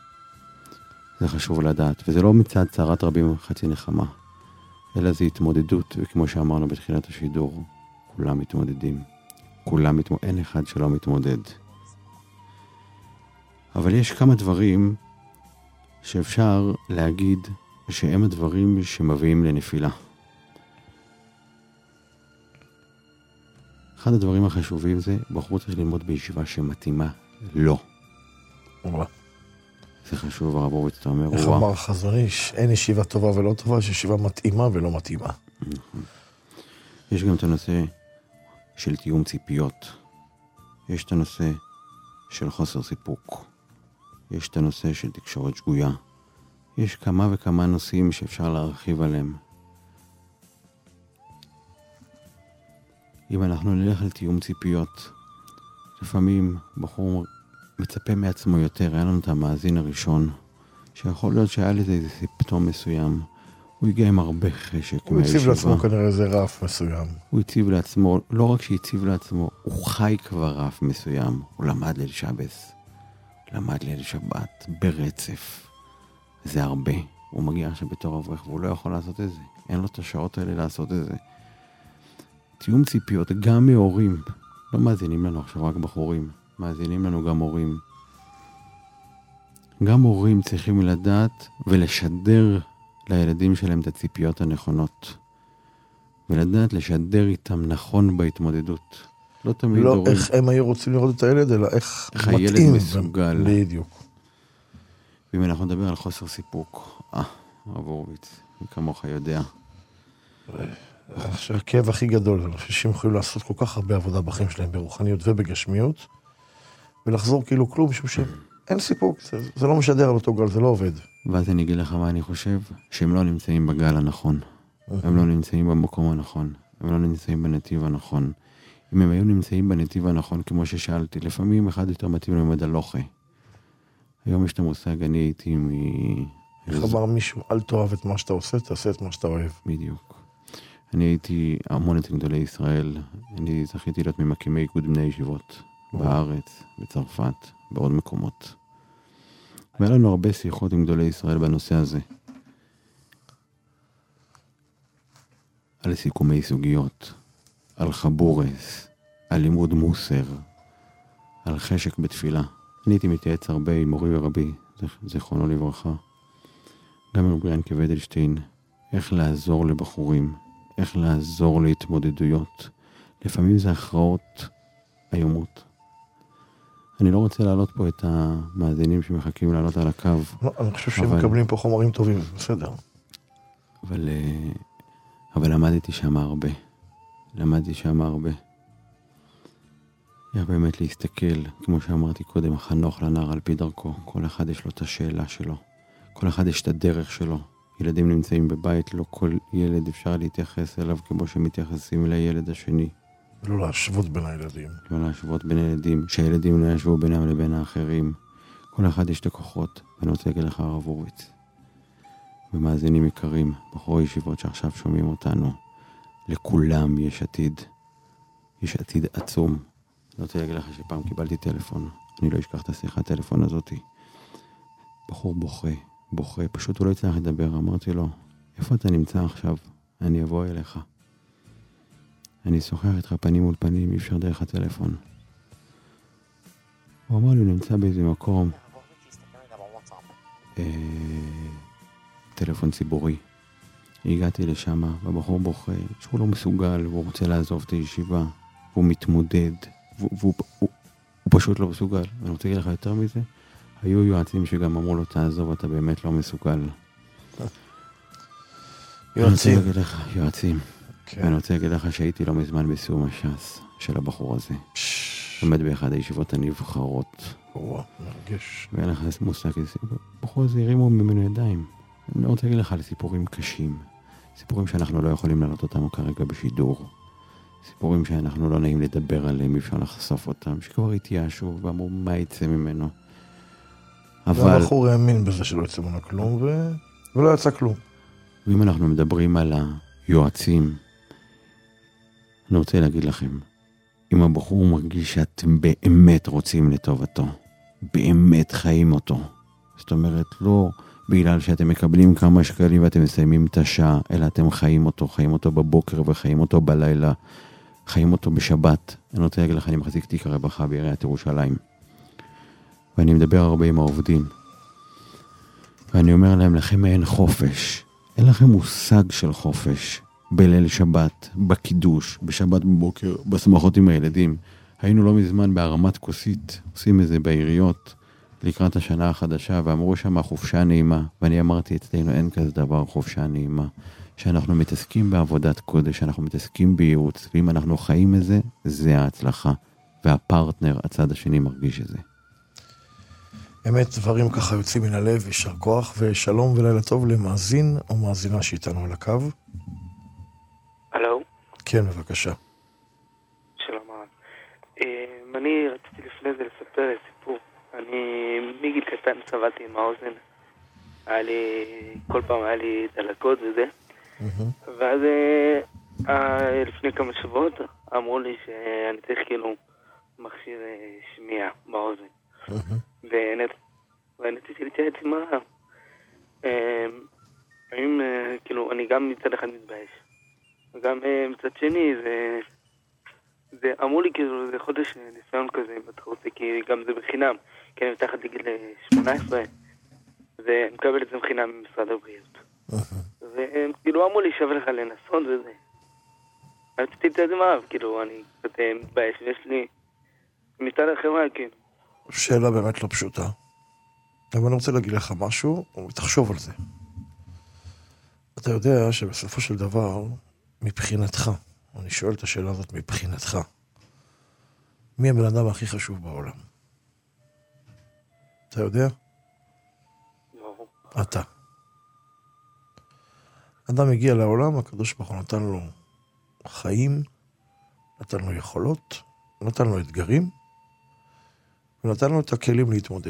זה חשוב לדעת, וזה לא מצד צערת רבים חצי נחמה, אלא זה התמודדות, וכמו שאמרנו בתחילת השידור, כולם מתמודדים. אין אחד שלא מתמודד. אבל יש כמה דברים שאפשר להגיד שהם הדברים שמביאים לנפילה. אחד הדברים החשובים זה, בחור צריך ללמוד בישיבה שמתאימה לא. זה חשוב, הרב הורוביץ, אתה אומר, איך אמר חזון איש, אין ישיבה טובה ולא טובה, יש ישיבה מתאימה ולא מתאימה. יש גם את הנושא של תיאום ציפיות. יש את הנושא של חוסר סיפוק. יש את הנושא של תקשורת שגויה. יש כמה וכמה נושאים שאפשר להרחיב עליהם. אם אנחנו נלך על תיאום ציפיות, לפעמים בחור מצפה מעצמו יותר. היה לנו את המאזין הראשון, שיכול להיות שהיה לזה איזה סיפטום מסוים. הוא הגיע עם הרבה חשק הוא הציב לעצמו כנראה איזה רף מסוים. הוא הציב לעצמו, לא רק שהציב לעצמו, הוא חי כבר רף מסוים. הוא למד ליל שבס, למד ליל שבת, ברצף. זה הרבה. הוא מגיע עכשיו בתור אברך, והוא לא יכול לעשות את זה. אין לו את השעות האלה לעשות את זה. תיאום ציפיות, גם מהורים. לא מאזינים לנו עכשיו רק בחורים. מאזינים לנו גם הורים. גם הורים צריכים לדעת ולשדר לילדים שלהם את הציפיות הנכונות. ולדעת לשדר איתם נכון בהתמודדות. לא תמיד לא הורים. איך הם היו רוצים לראות את הילד, אלא איך הילד מתאים. מסוגל. בדיוק. ואם אנחנו נדבר על חוסר סיפוק. הרב הורוביץ, מי כמוך יודע. הכאב הכי גדול, אני חושב שהם יכולים לעשות כל כך הרבה עבודה בחיים שלהם, ברוחניות ובגשמיות, ולחזור כאילו כלום, משום שאין סיפוק, זה לא משדר על אותו גל, זה לא עובד. ואז אני אגיד לך מה אני חושב, שהם לא נמצאים בגל הנכון. הם לא נמצאים במקום הנכון. הם לא נמצאים בנתיב הנכון. אם הם היו נמצאים בנתיב הנכון, כמו ששאלתי, לפעמים אחד יותר מתאים ללמד הלוכה. היום יש את המושג, אני הייתי איך אמר מישהו, אל תאהב את מה שאתה עושה, תעשה את מה שאתה אוהב. בדיוק. אני הייתי המון אצל גדולי ישראל. אני זכיתי להיות ממקימי איגוד בני ישיבות. בארץ, בצרפת, בעוד מקומות. והיה לנו הרבה שיחות עם גדולי ישראל בנושא הזה. על סיכומי סוגיות, על חבורס, על לימוד מוסר, על חשק בתפילה. אני הייתי מתייעץ הרבה עם מורי ורבי, זיכרונו לברכה. גם עם רבי ינקה ודלשטיין, איך לעזור לבחורים, איך לעזור להתמודדויות. לפעמים זה הכרעות איומות. אני לא רוצה להעלות פה את המאזינים שמחכים לעלות על הקו. לא, אני חושב שהם מקבלים פה חומרים טובים, בסדר. אבל למדתי שם הרבה. איך באמת להסתכל, כמו שאמרתי קודם, החנוך לנער על פי דרכו. כל אחד יש לו את השאלה שלו. כל אחד יש את הדרך שלו. ילדים נמצאים בבית, לא כל ילד אפשר להתייחס אליו כמו שמתייחסים לילד השני. לא להשוות בין הילדים. לא להשוות בין הילדים, שהילדים לא ישבו בינם לבין האחרים. כל אחד יש את הכוחות, ואני רוצה להגיד לך הרב הורוביץ. ומאזינים יקרים, בחורי ישיבות שעכשיו שומעים אותנו, לכולם יש עתיד. יש עתיד עצום. אני רוצה להגיד לך שפעם קיבלתי טלפון, אני לא אשכח את השיחת הטלפון הזאת. בחור בוכה, פשוט הוא לא יצטרך לדבר. אמרתי לו, איפה אתה נמצא עכשיו? אני אבוא אליך. אני אשוחח איתך פנים מול פנים, אי אפשר דרך הטלפון. הוא אמר לי, נמצא באיזה מקום. טלפון ציבורי. הגעתי לשם, והבחור בוכה, שהוא לא מסוגל, והוא רוצה לעזוב את הישיבה, והוא מתמודד, והוא פשוט לא מסוגל. אני רוצה להגיד לך יותר מזה, היו יועצים שגם אמרו לו, תעזוב, אתה באמת לא מסוגל. יועצים. יועצים. ואני רוצה להגיד לך שהייתי לא מזמן בסיום הש"ס של הבחור הזה. עומד באחד הישיבות הנבחרות. וואו, מרגש. ואין לך מושג, הבחור הזה הרימו ממנו ידיים. אני רוצה להגיד לך על סיפורים קשים. סיפורים שאנחנו לא יכולים לעלות אותם כרגע בשידור. סיפורים שאנחנו לא נעים לדבר עליהם, אי אפשר לחשוף אותם, שכבר התייאשו ואמרו מה יצא ממנו. אבל והבחור האמין בזה שלא יצא ממנו כלום, ולא יצא כלום. ואם אנחנו מדברים על היועצים, אני רוצה להגיד לכם, אם הבחור מרגיש שאתם באמת רוצים לטובתו, באמת חיים אותו, זאת אומרת, לא בגלל שאתם מקבלים כמה שקלים ואתם מסיימים את השעה, אלא אתם חיים אותו בבוקר וחיים אותו בלילה, חיים אותו בשבת. אני רוצה להגיד לך, אני מחזיק תיק הרווחה בעיריית ירושלים. ואני מדבר הרבה עם העובדים. ואני אומר להם, לכם אין חופש. אין לכם מושג של חופש. בליל שבת, בקידוש, בשבת בבוקר, בשמחות עם הילדים. היינו לא מזמן בהרמת כוסית, עושים את זה בעיריות, לקראת השנה החדשה, ואמרו שם חופשה נעימה. ואני אמרתי, אצלנו אין כזה דבר חופשה נעימה. שאנחנו מתעסקים בעבודת קודש, שאנחנו מתעסקים בייעוץ, ואם אנחנו חיים את זה, זה ההצלחה. והפרטנר, הצד השני, מרגיש את זה. אמת, דברים ככה יוצאים מן הלב, ישר כוח, ושלום ולילה טוב למאזין או מאזינה שאיתנו על הקו. הלו? כן, בבקשה. שלום הרב. אני רציתי לפני זה לספר סיפור. אני מגיל קטן סבלתי עם האוזן. כל פעם היה לי דלקות וזה. ואז לפני כמה שבועות אמרו לי שאני צריך כאילו מכשיר שמיעה באוזן. ואני רציתי להתייעץ עם הרב. כאילו אני גם מצד אחד מתבייש. וגם מצד שני זה אמרו לי כאילו זה חודש ניסיון כזה בתחרות, כי גם זה בחינם, כי אני מתחת לגיל 18 ומקבל את זה בחינם ממשרד הבריאות. והם כאילו אמרו לי שווה לך לנסות וזה. אני רציתי את זה מהרב, כאילו אני קצת מתבייש ויש לי מצד החברה כאילו. שאלה באמת לא פשוטה. אבל אני רוצה להגיד לך משהו, ותחשוב על זה. אתה יודע שבסופו של דבר, מבחינתך, אני שואל את השאלה הזאת מבחינתך, מי הבן אדם הכי חשוב בעולם? אתה יודע? לא. אתה. אדם הגיע לעולם, הקדוש ברוך הוא נתן לו חיים, נתן לו יכולות, נתן לו אתגרים, ונתן לו את הכלים להתמודד.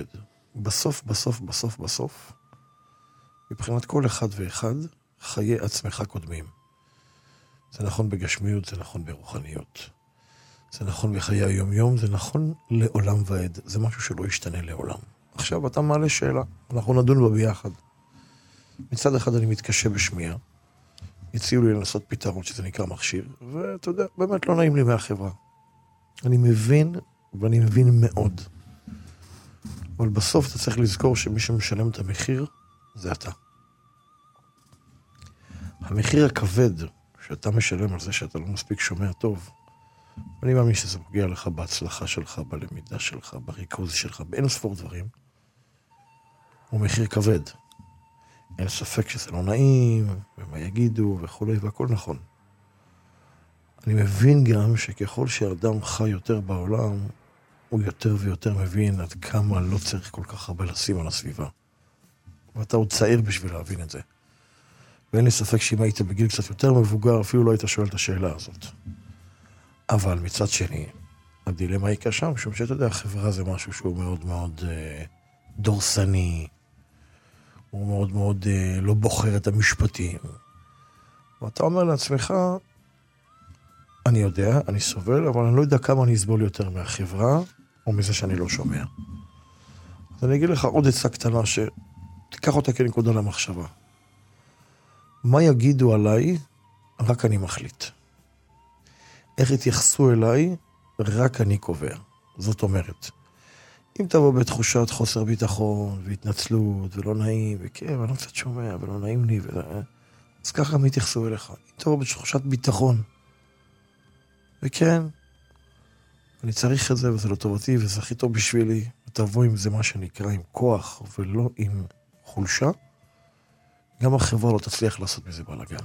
בסוף, מבחינת כל אחד ואחד, חיי עצמך קודמים. זה נכון בגשמיות, זה נכון ברוחניות. זה נכון בחיי היום-יום, זה נכון לעולם ועד. זה משהו שלא ישתנה לעולם. עכשיו אתה מעלה שאלה, אנחנו נדון בה ביחד. מצד אחד אני מתקשה בשמיעה. הציעו לי לנסות פתרון שזה נקרא מכשיר, ואתה יודע, באמת לא נעים לי מהחברה. אני מבין, ואני מבין מאוד. אבל בסוף אתה צריך לזכור שמי שמשלם את המחיר, זה אתה. המחיר הכבד שאתה משלם על זה שאתה לא מספיק שומע טוב, אני מאמין שזה פוגע לך בהצלחה שלך, בלמידה שלך, בריכוז שלך, באין ספור דברים, הוא מחיר כבד. אין ספק שזה לא נעים, ומה יגידו וכו' והכל נכון. אני מבין גם שככל שאדם חי יותר בעולם, הוא יותר ויותר מבין עד כמה לא צריך כל כך הרבה לשים על הסביבה. ואתה עוד צעיר בשביל להבין את זה. ואין לי ספק שאם היית בגיל קצת יותר מבוגר, אפילו לא היית שואל את השאלה הזאת. אבל מצד שני, הדילמה היא קשה, משום שאתה יודע, החברה זה משהו שהוא מאוד מאוד דורסני, הוא מאוד מאוד לא בוחר את המשפטים. ואתה אומר לעצמך, אני יודע, אני סובל, אבל אני לא יודע כמה אני אסבול יותר מהחברה, או מזה שאני לא שומע. אז אני אגיד לך עוד עצה קטנה, שתיקח אותה כנקודה למחשבה. מה יגידו עליי, רק אני מחליט. איך יתייחסו אליי, רק אני קובע. זאת אומרת, אם תבוא בתחושת חוסר ביטחון, והתנצלות, ולא נעים, וכן, אני לא קצת שומע, ולא נעים לי, אז ככה הם יתייחסו אליך. אם תבוא בתחושת ביטחון, וכן, אני צריך את זה, וזה לא טובתי, וזה הכי טוב בשבילי, ותבוא עם זה מה שנקרא, עם כוח, ולא עם חולשה, גם החברה לא תצליח לעשות מזה בלגן.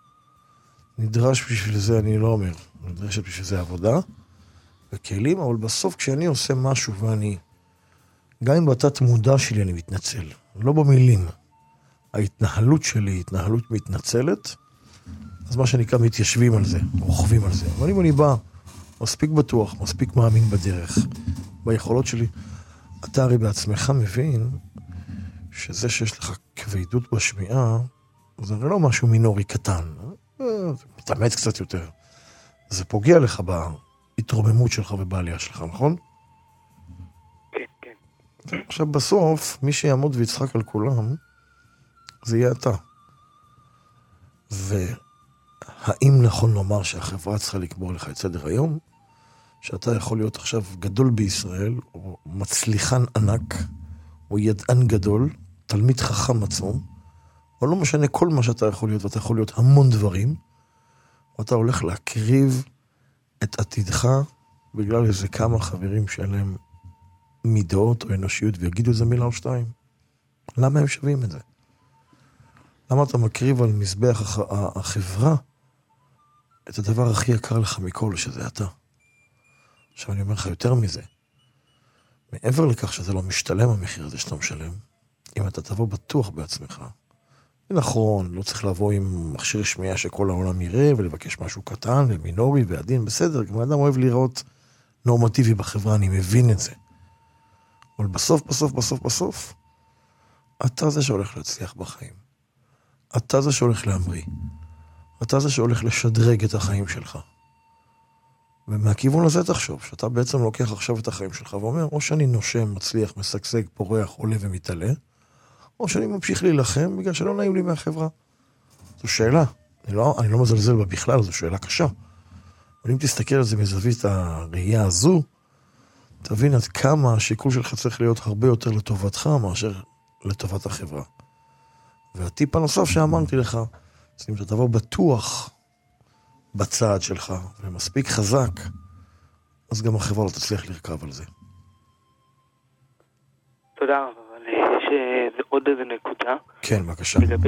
נדרש בשביל זה, אני לא אומר, נדרשת בשביל זה עבודה, וכלים, אבל בסוף כשאני עושה משהו, ואני, גם אם בתת מודע שלי אני מתנצל, לא במילים, ההתנהלות שלי היא התנהלות מתנצלת, אז מה שנקרא מתיישבים על זה, רוכבים על זה. אבל אם אני בא מספיק בטוח, מספיק מאמין בדרך, ביכולות שלי, אתה הרי בעצמך מבין שזה שיש לך כבדות בשמיעה, זה לא משהו מינורי קטן, זה מתאמץ קצת יותר. זה פוגע לך בהתרוממות שלך ובעלייה שלך, נכון? כן, כן. עכשיו בסוף, מי שיעמוד ויצחק על כולם, זה יהיה אתה. והאם נכון לומר שהחברה צריכה לקבור לך את סדר היום? שאתה יכול להיות עכשיו גדול בישראל, או מצליחן ענק, או ידען גדול, תלמיד חכם עצום, או לא משנה כל מה שאתה יכול להיות, ואתה יכול להיות המון דברים, ואתה הולך להקריב את עתידך, בגלל איזה כמה חברים שאין להם מידות או אנושיות, ויגידו איזה מילה או שתיים. למה הם שווים את זה? למה אתה מקריב על מזבח החברה את הדבר הכי יקר לך מכל, שזה אתה? עכשיו אני אומר לך יותר מזה. מעבר לכך שזה לא משתלם המחיר הזה שאתה משלם, אם אתה תבוא בטוח בעצמך, נכון, לא צריך לבוא עם מכשיר שמיעה שכל העולם יראה, ולבקש משהו קטן ומינורי ועדין, בסדר, גם האדם אוהב לראות נורמטיבי בחברה, אני מבין את זה. אבל בסוף, אתה זה שהולך להצליח בחיים. אתה זה שהולך להמריא. אתה זה שהולך לשדרג את החיים שלך. ומהכיוון הזה תחשוב, שאתה בעצם לוקח עכשיו את החיים שלך ואומר, או שאני נושם, מצליח, משגשג, פורח, עולה ומתעלה, או שאני ממשיך להילחם בגלל שלא נעים לי מהחברה. זו שאלה. אני לא מזלזל בה בכלל, זו שאלה קשה. אבל אם תסתכל על זה מזווית הראייה הזו, תבין עד כמה השיקול שלך צריך להיות הרבה יותר לטובתך מאשר לטובת החברה. והטיפ הנוסף שאמרתי לך, זה אם אתה תבוא בטוח בצעד שלך ומספיק חזק, אז גם החברה לא תצליח לרכב על זה. תודה רבה, אבל יש עוד איזה נקודה. כן, בבקשה. לגבי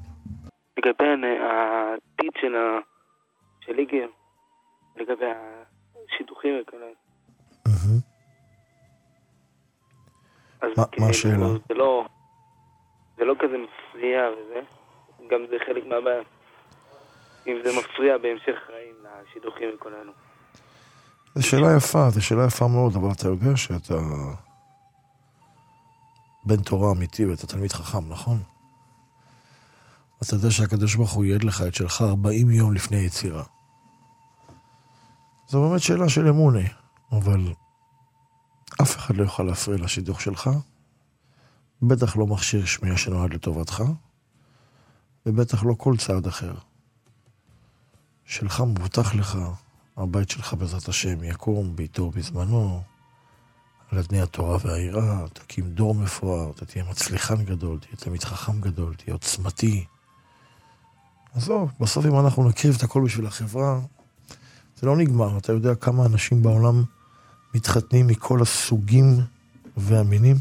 העתיד של ליגר, לגבי השידוכים וכאלה. מה השאלה? זה לא כזה מפריע וזה, גם זה חלק מהבעיה. אם זה מפריע בהמשך חיים לשידוכים וכולנו. זו שאלה יפה מאוד, אבל אתה יודע שאתה בן תורה אמיתי ואתה תלמיד חכם, נכון? אתה יודע שהקדוש ברוך הוא ייעד לך את שלך 40 יום לפני יצירה. זו באמת שאלה של אמונה, אבל אף אחד לא יוכל להפריע לשידוך שלך, בטח לא מכשיר שמיעה שנועד לטובתך, ובטח לא כל צעד אחר. שלך מובטח לך, הבית שלך בעזרת השם יקום ביתו בזמנו, על אדני התורה והעירה, תקים דור מפואר, אתה תהיה מצליחן גדול, תהיה תלמיד חכם גדול, תהיה עוצמתי. אז לא, בסוף אם אנחנו נקריב את הכל בשביל החברה, זה לא נגמר. אתה יודע כמה אנשים בעולם מתחתנים מכל הסוגים והמינים?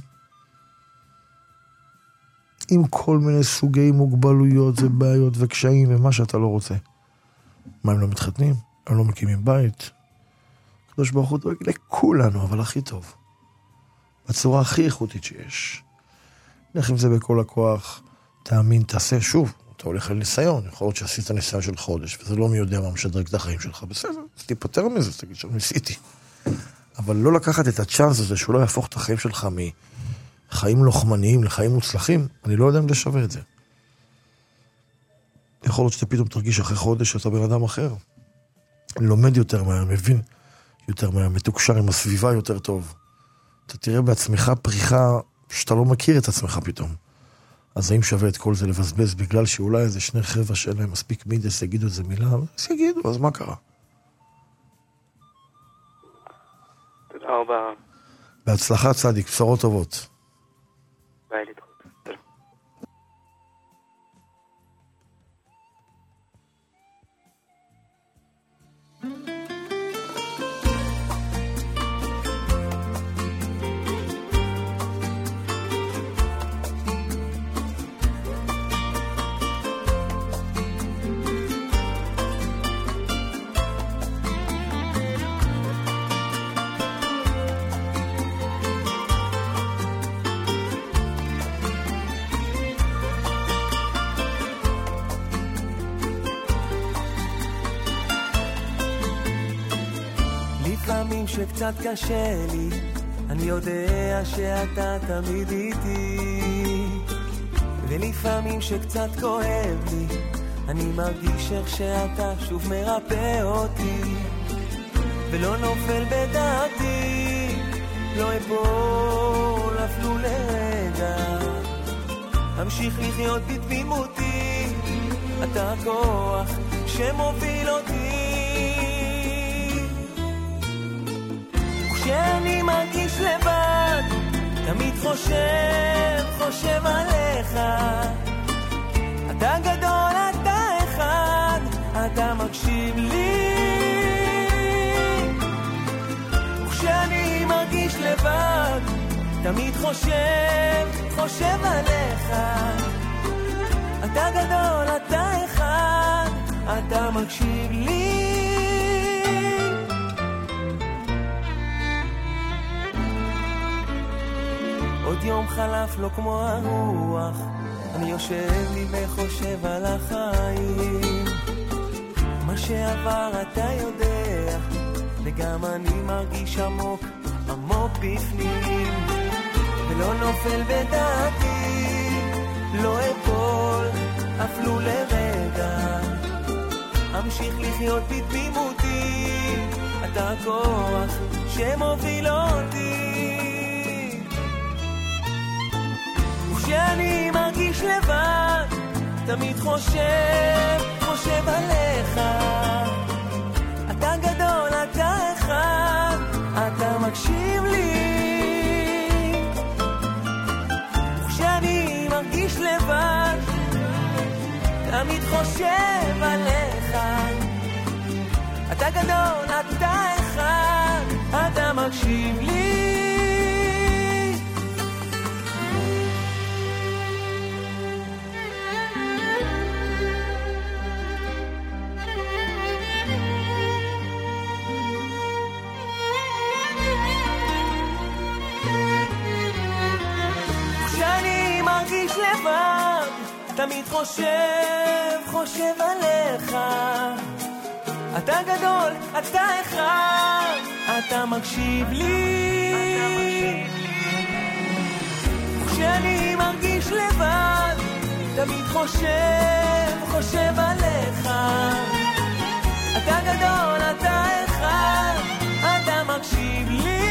עם כל מיני סוגי מוגבלויות ובעיות וקשיים ומה שאתה לא רוצה. מה הם לא מתחתנים? הם לא מקימים בית. הקדוש ברוך הוא דואג לכולנו, אבל הכי טוב. בצורה הכי איכותית שיש. נלך עם זה בכל הכוח, תאמין, תעשה שוב. אתה הולך לניסיון, יכול להיות שעשית ניסיון של חודש, וזה לא מי יודע מה משדרג את החיים שלך. בסדר, אז תיפטר מזה, תגיד שאני ניסיתי. אבל לא לקחת את הצ'אנס הזה, שהוא לא יהפוך את החיים שלך מחיים לוחמניים לחיים מוצלחים, אני לא יודע אם זה שווה את זה. יכול להיות שאתה פתאום תרגיש אחרי חודש שאתה בן אדם אחר. לומד יותר מהר, מבין יותר מהר, מתוקשר עם הסביבה יותר טוב. אתה תראה בעצמך פריחה שאתה לא מכיר את עצמך פתאום. אז האם שווה את כל זה לבזבז בגלל שאולי איזה שני חבר'ה שאין להם מספיק מידס יגידו איזה מילה? אז יגידו, אז מה קרה? תודה רבה. בהצלחה צדיק, בשורות טובות. ביי להתראות. שקצת קשה לי, אני יודע שאתה תמיד איתי, ולפעמים שקצת כואב לי, אני מרגיש איך שאתה שוב מרפא אותי, ולא נופל בדעתי, לא אפול אפילו לרגע, אמשיך לחיות בתמימותי, אתה הכוח שמוביל אותי. וכשאני מרגיש לבד, תמיד חושב עליך. אתה גדול, אתה אחד, אתה מקשיב לי. וכשאני מרגיש לבד, תמיד חושב עליך. אתה גדול, אתה אחד, אתה מקשיב לי. עוד יום חלף לו כמו הרוח, אני יושב לי וחושב על החיים. מה שעבר אתה יודע, וגם אני מרגיש עמוק בפנים, ולא נופל בדעתי, לא אפול אפילו לרגע. אמשיך לחיות בתמימותי, אתה הכוח שמוביל אותי. וכשאני מרגיש לבד, תמיד חושב עליך. אתה גדול, אתה אחד, אתה מקשיב לי. וכשאני מרגיש לבד, תמיד חושב עליך. אתה גדול, אתה אחד, אתה מקשיב לי. כשאני מרגיש לבד, תמיד חושב עליך. אתה גדול, אתה אחד, אתה מקשיב לי. כשאני מרגיש לבד, תמיד חושב עליך. אתה גדול, אתה אחד, אתה מקשיב לי.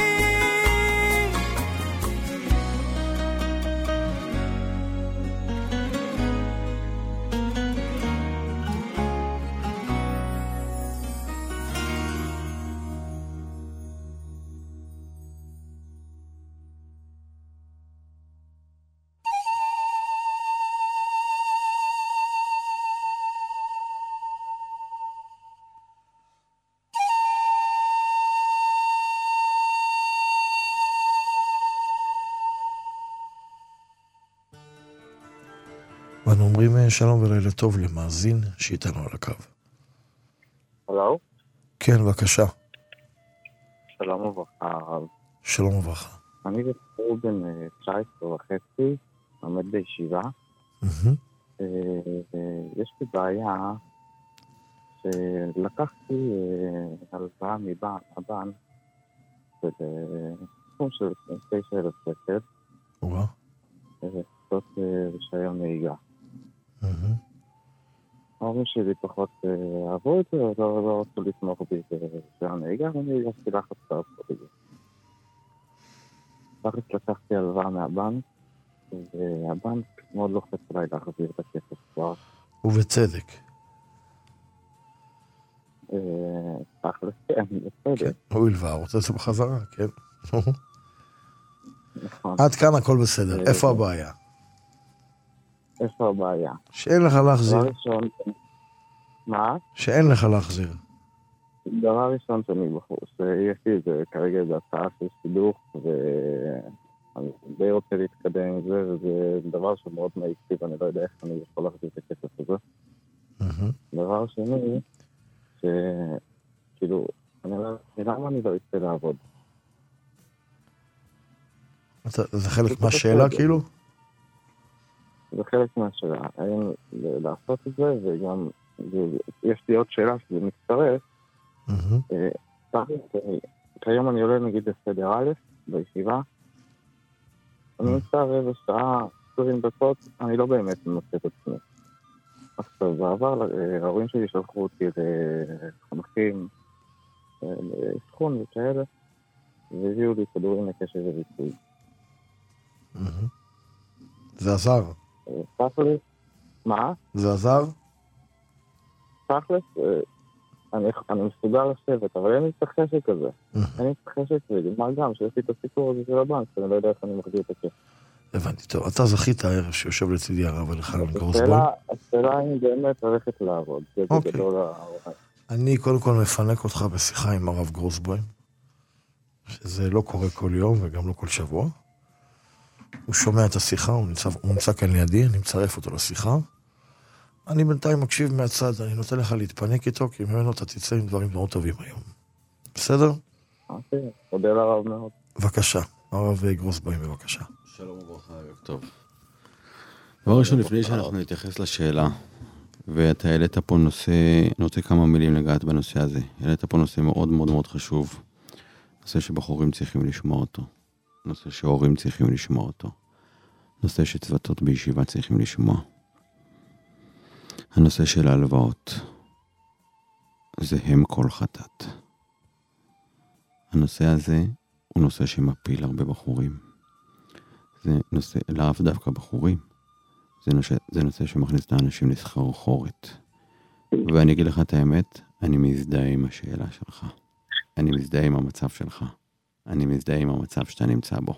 ואנו אומרים שלום ולילה טוב למאזין שאיתנו על הקו. הלו? כן, בבקשה. שלום וברכה. שלום וברכה. אני בחור בן 19 וחצי, עומד בישיבה. יש לי בעיה שלקחתי הלוואה מהבנק בסכום של 9,000 שקל. לעשות רישיון נהיגה. ההורים שלי פחות אהבו את זה, לא רצו לתמוך בי ברישיון נהיגה, ואני הגשתי לחץ לעשות את זה. לחץ לקחתי הלוואה מהבנק, והבנק מאוד לוחץ עליי להחזיר את הכסף כבר. ובצדק. תכלס, כן, בצדק. הוא הלוואה, רוצה לעשות בחזרה, כן. נכון. עד כאן הכל בסדר. איפה הבעיה? איפה הבעיה? שאין לך להחזיר. דבר ראשון, מה? שאין לך להחזיר. דבר ראשון שאני בחור, שיש לי זה כרגע זה הצעה של שידוך, ואני די רוצה להתקדם עם זה, וזה דבר שמאוד מעיקתי, ואני לא יודע איך אני יכול להחזיר את הכסף הזה. דבר שני, שכאילו, למה אני לא אצא לעבוד? זה חלק מהשאלה כאילו? זה חלק מהשאלה, האם לעשות את זה, וגם יש לי עוד שאלה שזה מצטרף. כיום אני עולה נגיד לסדר א' בישיבה, אני נמצא רבע שעה, 20 דקות, אני לא באמת מנסה את עצמי. עכשיו, בעבר ההורים שלי שלחו אותי לחונכים, לאבחון וכאלה, והביאו לי כדורים לקשב וריפוי. זה עזר? תכלס, מה? זה עזר? תכלס, אני מסוגל לשבת, אבל אין לי את החשק הזה. אין לי את החשק הזה, מה גם שיש לי את הסיפור הזה של הבנק, שאני לא יודע איך אני מחזיר את הכסף. הבנתי, טוב. אתה זכית הערב שיושב לצידי הרב אלחנן גרוסבוים. השאלה היא באמת הולכת לעבוד. אוקיי. אני קודם כל מפנק אותך בשיחה עם הרב גרוסבוים, שזה לא קורה כל יום וגם לא כל שבוע. הוא שומע את השיחה, הוא נמצא כאן לידי, אני מצרף אותו לשיחה. אני בינתיים מקשיב מהצד, אני נותן לך להתפנק איתו, כי ממנו אתה תצא עם דברים מאוד טובים היום. בסדר? אוקיי, תודה לרב מאוד. בבקשה, הרב גרוסבוים, בבקשה. שלום וברכה, ערב טוב. דבר ראשון, לפני שאנחנו נתייחס לשאלה, ואתה העלית פה נושא, אני רוצה כמה מילים לגעת בנושא הזה. העלית פה נושא מאוד מאוד מאוד חשוב. נושא שבחורים צריכים לשמוע אותו. נושא שהורים צריכים לשמוע אותו. נושא שצוותות בישיבה צריכים לשמוע. הנושא של ההלוואות. זה הם כל חטאת. הנושא הזה הוא נושא שמפיל הרבה בחורים. זה נושא, לאו דווקא בחורים. זה נושא שמכניס את האנשים לסחרחורת. ואני אגיד לך את האמת, אני מזדהה עם השאלה שלך. אני מזדהה עם המצב שלך. אני מזדהה עם המצב שאתה נמצא בו.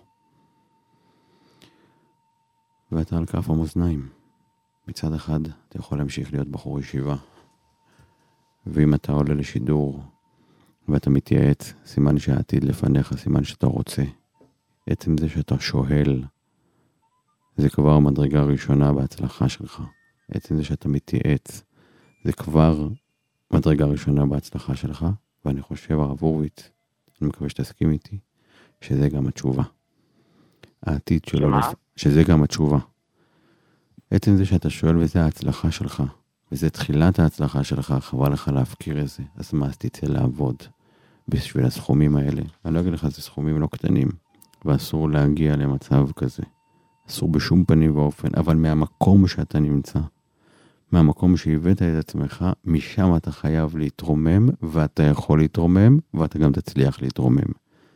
ואתה על כף המאזניים. מצד אחד, אתה יכול להמשיך להיות בחור ישיבה. ואם אתה עולה לשידור, ואתה מתייעץ, סימן שהעתיד לפניך, סימן שאתה רוצה. עצם זה שאתה שואל, זה כבר מדרגה ראשונה בהצלחה שלך. עצם זה שאתה מתייעץ, זה כבר מדרגה ראשונה בהצלחה שלך. ואני חושב, הרב הורוביץ, אני מקווה שתסכים איתי, שזה גם התשובה. העתיד שלו, שזה גם התשובה. עצם זה שאתה שואל וזה ההצלחה שלך, וזה תחילת ההצלחה שלך, חבל לך להפקיר את זה, אז מה, אז תצא לעבוד בשביל הסכומים האלה. אני לא אגיד לך, זה סכומים לא קטנים, ואסור להגיע למצב כזה. אסור בשום פנים ואופן, אבל מהמקום שאתה נמצא, מהמקום שהבאת את עצמך, משם אתה חייב להתרומם, ואתה יכול להתרומם, ואתה גם תצליח להתרומם.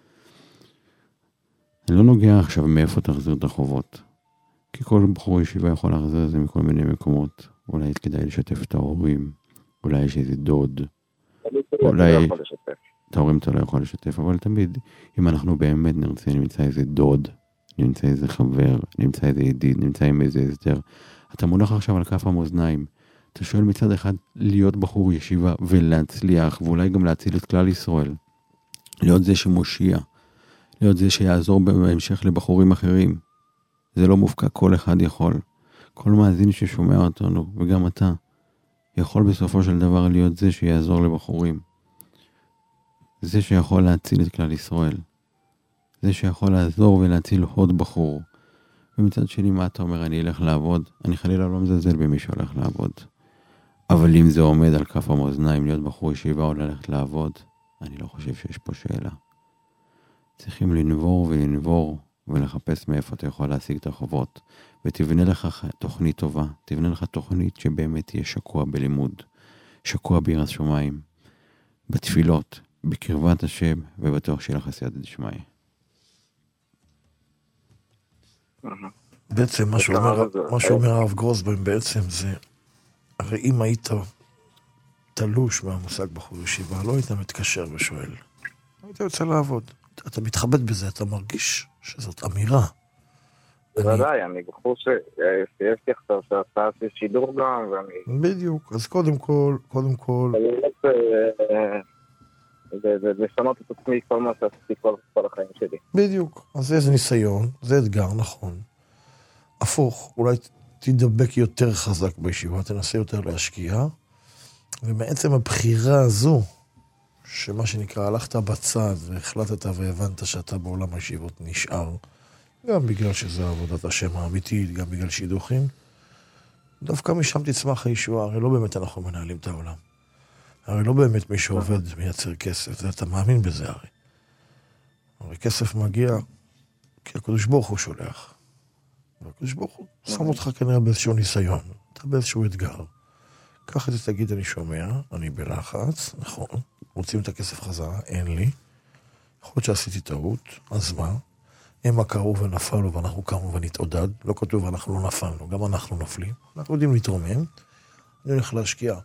אני לא נוגע עכשיו מאיפה תחזיר את החובות. כי כל בחור ישיבה יכול להחזיר את זה מכל מיני מקומות. אולי כדאי לשתף את ההורים, אולי יש איזה דוד. אולי את ההורים אתה לא יכול לשתף, אבל תמיד, אם אנחנו באמת נרצה, נמצא איזה דוד, נמצא איזה חבר, נמצא איזה ידיד, נמצא עם איזה הסדר. אתה מונח עכשיו על כף המאזניים. אתה שואל מצד אחד להיות בחור ישיבה ולהצליח, ואולי גם להציל את כלל ישראל. להיות זה שמושיע. להיות זה שיעזור בהמשך לבחורים אחרים. זה לא מופקע, כל אחד יכול. כל מאזין ששומע אותנו, וגם אתה, יכול בסופו של דבר להיות זה שיעזור לבחורים. זה שיכול להציל את כלל ישראל. זה שיכול לעזור ולהציל עוד בחור. ומצד שני, מה אתה אומר? אני אלך לעבוד. אני חלילה לא מזלזל במי שהולך לעבוד. אבל אם זה עומד על כף המאזניים להיות בחור ישיבה או ללכת לעבוד, אני לא חושב שיש פה שאלה. צריכים לנבור ולנבור ולחפש מאיפה אתה יכול להשיג את החובות. ותבנה לך תוכנית טובה. תבנה לך תוכנית שבאמת תהיה שקוע בלימוד. שקוע ביראת שמיים. בתפילות, בקרבת השם, ובטוח שיהיה לך סייעתא דשמיא. בעצם מה שאומר הרב גרוסבוים בעצם זה, הרי אם היית תלוש מהמושג בחור ישיבה, לא היית מתקשר ושואל. היית יוצא לעבוד. אתה מתחבט בזה, אתה מרגיש שזאת אמירה. בוודאי, אני בחור שסייבתי עכשיו שעשה שידור גם, ואני... בדיוק, אז קודם כל... אני רוצה לשנות את עצמי כל מה שעשיתי כל החיים שלי. בדיוק, אז זה ניסיון, זה אתגר, נכון. הפוך, אולי תדבק יותר חזק בישיבה, תנסה יותר להשקיע, ובעצם הבחירה הזו, שמה שנקרא, הלכת בצד והחלטת והבנת שאתה בעולם הישיבות נשאר, גם בגלל שזה עבודת השם האמיתית, גם בגלל שידוכים, דווקא משם תצמח הישועה, הרי לא באמת אנחנו מנהלים את העולם. הרי לא באמת מי שעובד מייצר כסף, זה אתה מאמין בזה הרי. הרי כסף מגיע כי הקדוש ברוך הוא שולח. והקדוש ברוך הוא שם אותך כנראה באיזשהו ניסיון, אתה באיזשהו אתגר. ככה אתה תגיד, אני שומע, אני בלחץ, נכון, רוצים את הכסף חזרה, אין לי. יכול להיות שעשיתי טעות, אז מה? הם קראו ונפלו ואנחנו קראו ונתעודד, לא כתוב אנחנו לא נפלנו, גם אנחנו נופלים. אנחנו יודעים להתרומם, אני הולך להשקיע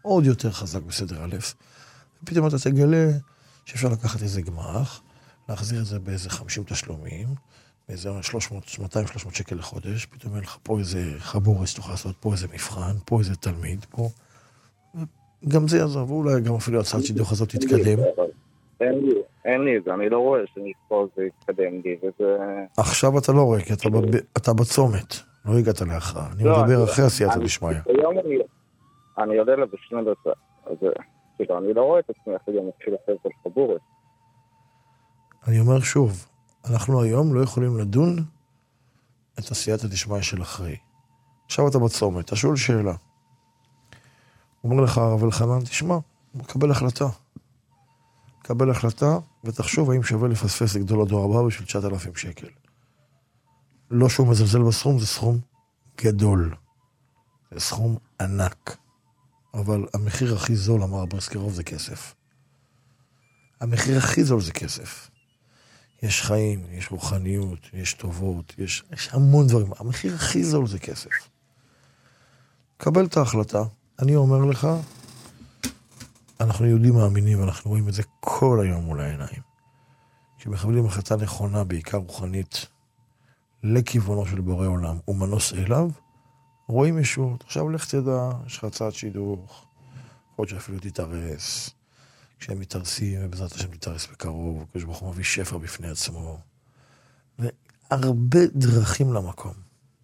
עוד יותר חזק בסדר א', ופתאום אתה תגלה שאפשר לקחת איזה גמח, להחזיר את זה באיזה 50 תשלומים, באיזה 200-300 שקל לחודש, פתאום אין לך פה איזה חבורס, תוכל לעשות פה איזה מבחן, פה איזה תלמיד, פה. גם זה יעזור, ואולי גם אפילו הצעת שידוך הזאת תתקדם. אין לי, אני לא רואה שנכפה זה יתקדם לי, וזה... עכשיו אתה לא רואה, כי אתה בצומת, לא הגעת להכרעה. אני מדבר אחרי עשייתא דשמיא. אני יודע לבשני דקה, אז כאילו, אני לא רואה את עצמי אחרי גם מתחיל לעשות על חבורס. אני אומר שוב, אנחנו היום לא יכולים לדון את עשייתא דשמיא של אחרי. עכשיו אתה בצומת, אתה שואל שאלה. הוא אומר לך, הרב אלחנן, תשמע, מקבל החלטה. קבל החלטה, ותחשוב האם שווה לפספס לגדול הדור הבא בשביל 9,000 שקל. לא שהוא מזלזל בסכום, זה סכום גדול. זה סכום ענק. אבל המחיר הכי זול, אמר ברסקרוב, זה כסף. המחיר הכי זול זה כסף. יש חיים, יש רוחניות, יש טובות, יש המון דברים. המחיר הכי זול זה כסף. קבל את ההחלטה. אני אומר לך, אנחנו יהודים מאמינים, ואנחנו רואים את זה כל היום מול העיניים. כשמקבלים החלטה נכונה, בעיקר רוחנית, לכיוונו של בורא עולם, ומנוס אליו, רואים ישועות. עכשיו לך תדע, יש לך הצעת שידוך, עוד שאפילו תתארס, כשהם מתארסים, ובעזרת השם תתארס בקרוב, כשברוך מביא שפע בפני עצמו, והרבה דרכים למקום.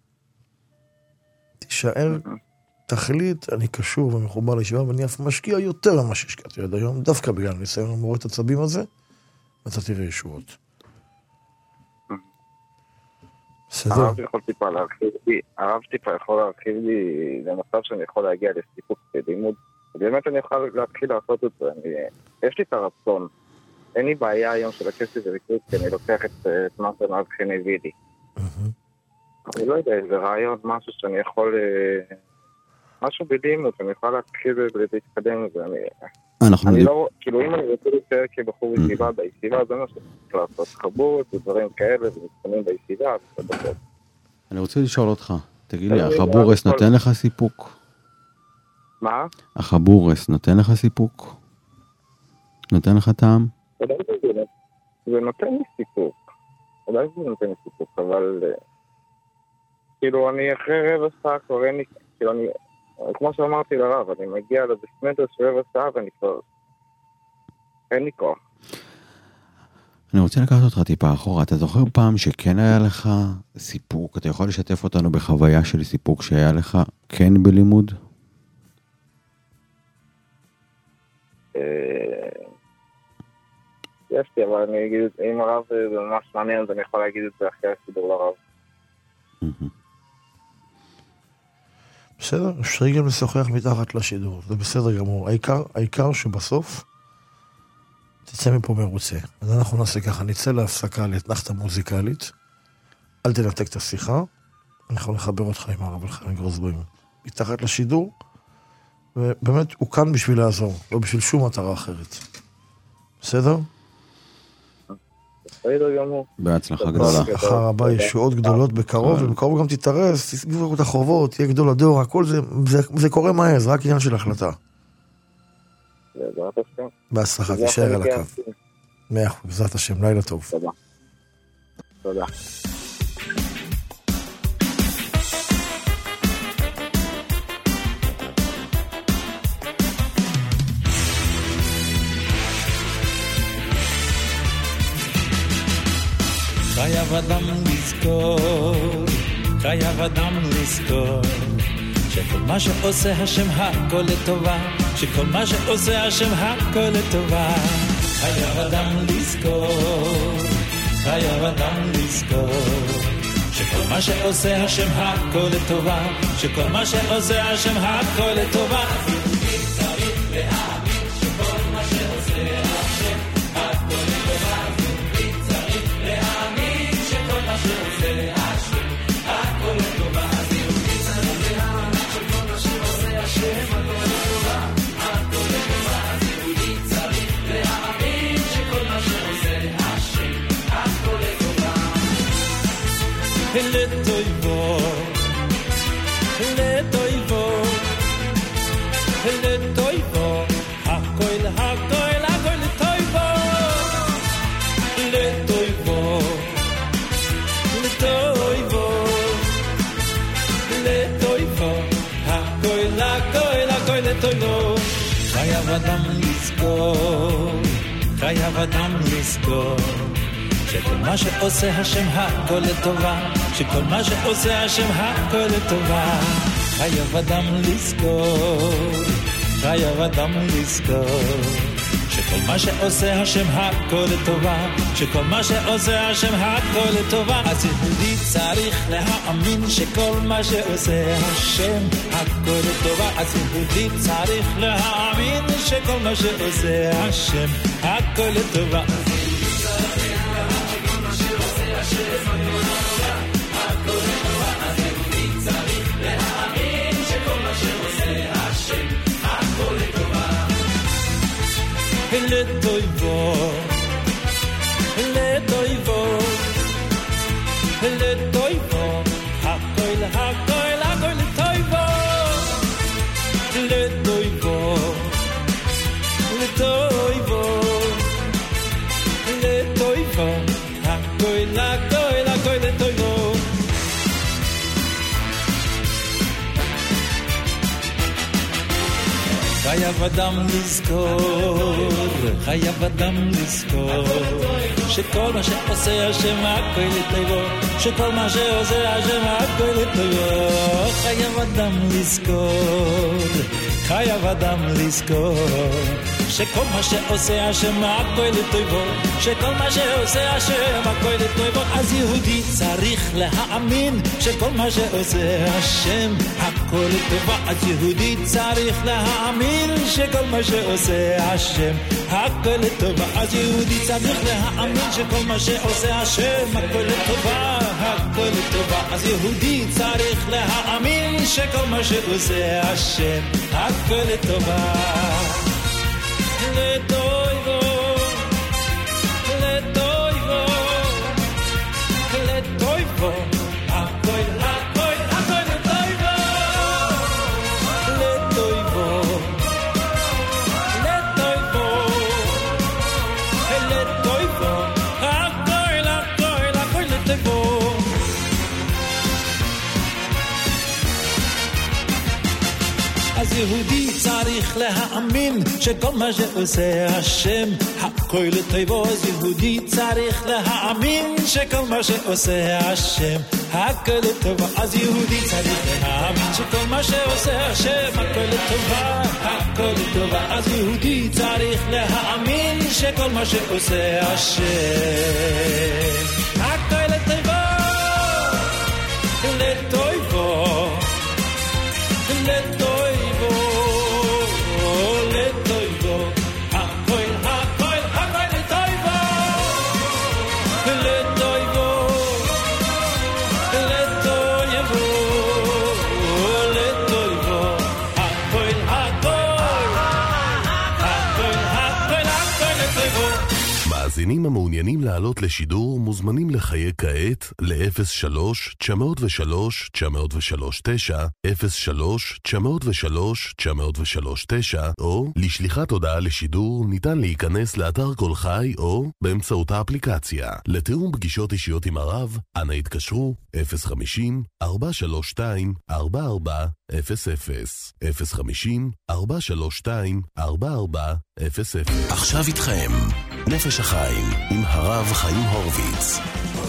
תישאר, תחליט, אני קשור ומחובר לישיבה, ואני אף משקיע יותר ממה שהשקעתי עד היום, דווקא בגלל ניסיון למורד הצבים הזה, ואתה תראה ישועות. הרב טיפה יכול להרחיב לי למצב שאני יכול להגיע לסיפוק בלימוד. באמת אני יכול להתחיל לעשות את זה. יש לי את הרצון. אין לי בעיה היום של הכסף וריכוז, כי אני לוקח את מה שמאז חן הביא לי. אני לא יודע, זה רעיון, משהו שאני יכול... משהו בלימוד, אני יכול להתחיל ולהתקדם את זה. אני לא... כאילו אם אני רוצה להישאר כבחור בישיבה, בישיבה זה מה שצריך לעשות. חבורות ודברים כאלה, ומתקנים בישיבה, ובכל. אני רוצה לשאול אותך, תגיד לי, החבורס נותן לך סיפוק? מה? החבורס נותן לך סיפוק? נותן לך טעם? זה נותן לי סיפוק. אולי זה נותן לי סיפוק, אבל... כאילו אני אחרי רבע שעה כבר אין לי... כאילו אני... כמו שאמרתי לרב, אני מגיע לבסמנטר של רבע שעה ואני כבר... אין לי כוח. אני רוצה לקחת אותך טיפה אחורה. אתה זוכר פעם שכן היה לך סיפוק? אתה יכול לשתף אותנו בחוויה של סיפוק שהיה לך כן בלימוד? יש לי, אבל אני אגיד, אם הרב זה ממש מעניין, אז אני יכול להגיד את זה אחרי הסידור לרב. בסדר, אפשרי גם לשוחח מתחת לשידור, זה בסדר גמור. העיקר שבסוף תצא מפה מרוצה. אז אנחנו נעשה ככה, נצא להפסקה לאתנחתה מוזיקלית, אל תנתק את השיחה, אני יכול לחבר אותך עם הרב אלחנן גרוסבוים מתחת לשידור, ובאמת הוא כאן בשביל לעזור, לא בשביל שום מטרה אחרת. בסדר? בהצלחה גדולה. אחר הבא ישועות גדולות בקרוב, ובקרוב גם תתארס, תסגרו את החובות, תהיה גדול הדור, הכל זה קורה מהר, זה רק עניין של החלטה. בהצלחה, תישאר על הקו. 100%, בעזרת השם, לילה טוב. תודה. תודה. חייב אדם לזכור שכל מה שעושה השם הכל לטובה, שכל מה שעושה השם הכל לטובה. חייב אדם לזכור שכל מה שעושה השם הכל לטובה, שכל מה שעושה השם הכל לטובה. צריך להאמין שכל מה שעושה השם הכל לטובה. צריך להאמין שכל מה שעושה השם הכל לטובה. לטויבו לטובו, חייב אדם לזכור, חייב אדם לזכור, שכל מה שעושה השם הכל לטובה, שכל מה שעושה השם הכל לטובה, חייב אדם לזכור, חייב אדם לזכור, שכל מה שעושה השם הכל לטובה, שכל מה שעושה השם הכל לטובה. אז יהודי צריך להאמין שכל מה שעושה השם הכל לטובה. אז יהודי צריך להאמין שכל מה שעושה השם הכל לטובה. לטויבו, לטויבו, לטויבו, הכל, הכל, הכל לטויבו, לטויבו, לטויבו, לטויבו, הכל, הכל, הכל לטויבו. חייב אדם לזכור, חייב אדם לזכור, שכל מה שעושה השם הכל לטובו, שכל מה שעושה השם הכל לטובו. חייב אדם לזכור, חייב אדם לזכור, שכל מה שעושה השם הכל לטובו, שכל מה שעושה השם הכל לטובו. אז יהודי צריך להאמין שכל מה שעושה השם הכל לטובה. אז יהודי צריך להאמין שכל מה שעושה השם הכל לטובה. אז יהודי צריך להאמין שכל מה שעושה השם הכל לטובה, הכל לטובה. אז יהודי צריך להאמין שכל מה שעושה השם הכל לטובה. לטויבו, לטויבו, לטויבו, הכל, הכל, הכל לטויבו, לטויבו, לטויבו, לטויבו, הכל, הכל, הכל לטויבו. אז יהודי צריך להאמין שכל מה שעושה השם הכל לטובו. אז יהודי צריך להאמין שכל מה שעושה השם הכל לטובה. אז יהודי צריך להאמין שכל מה שעושה השם הכל לטובה, הכל לטובה. אז יהודי צריך להאמין שכל מה שעושה השם הכל לטובה, לטובו, לטובו. מאזינים המעוניינים לעלות לשידור מוזמנים לחייג כעת ל-03-903-903-9, 03-903-903-9, או לשליחת הודעה לשידור ניתן להיכנס לאתר כל חי או באמצעות האפליקציה. לתיאום פגישות אישיות עם הרב, אנא התקשרו 050-432-4400, 050-432-4400. עכשיו איתכם נפש החיים עם הרב חיים הורוביץ.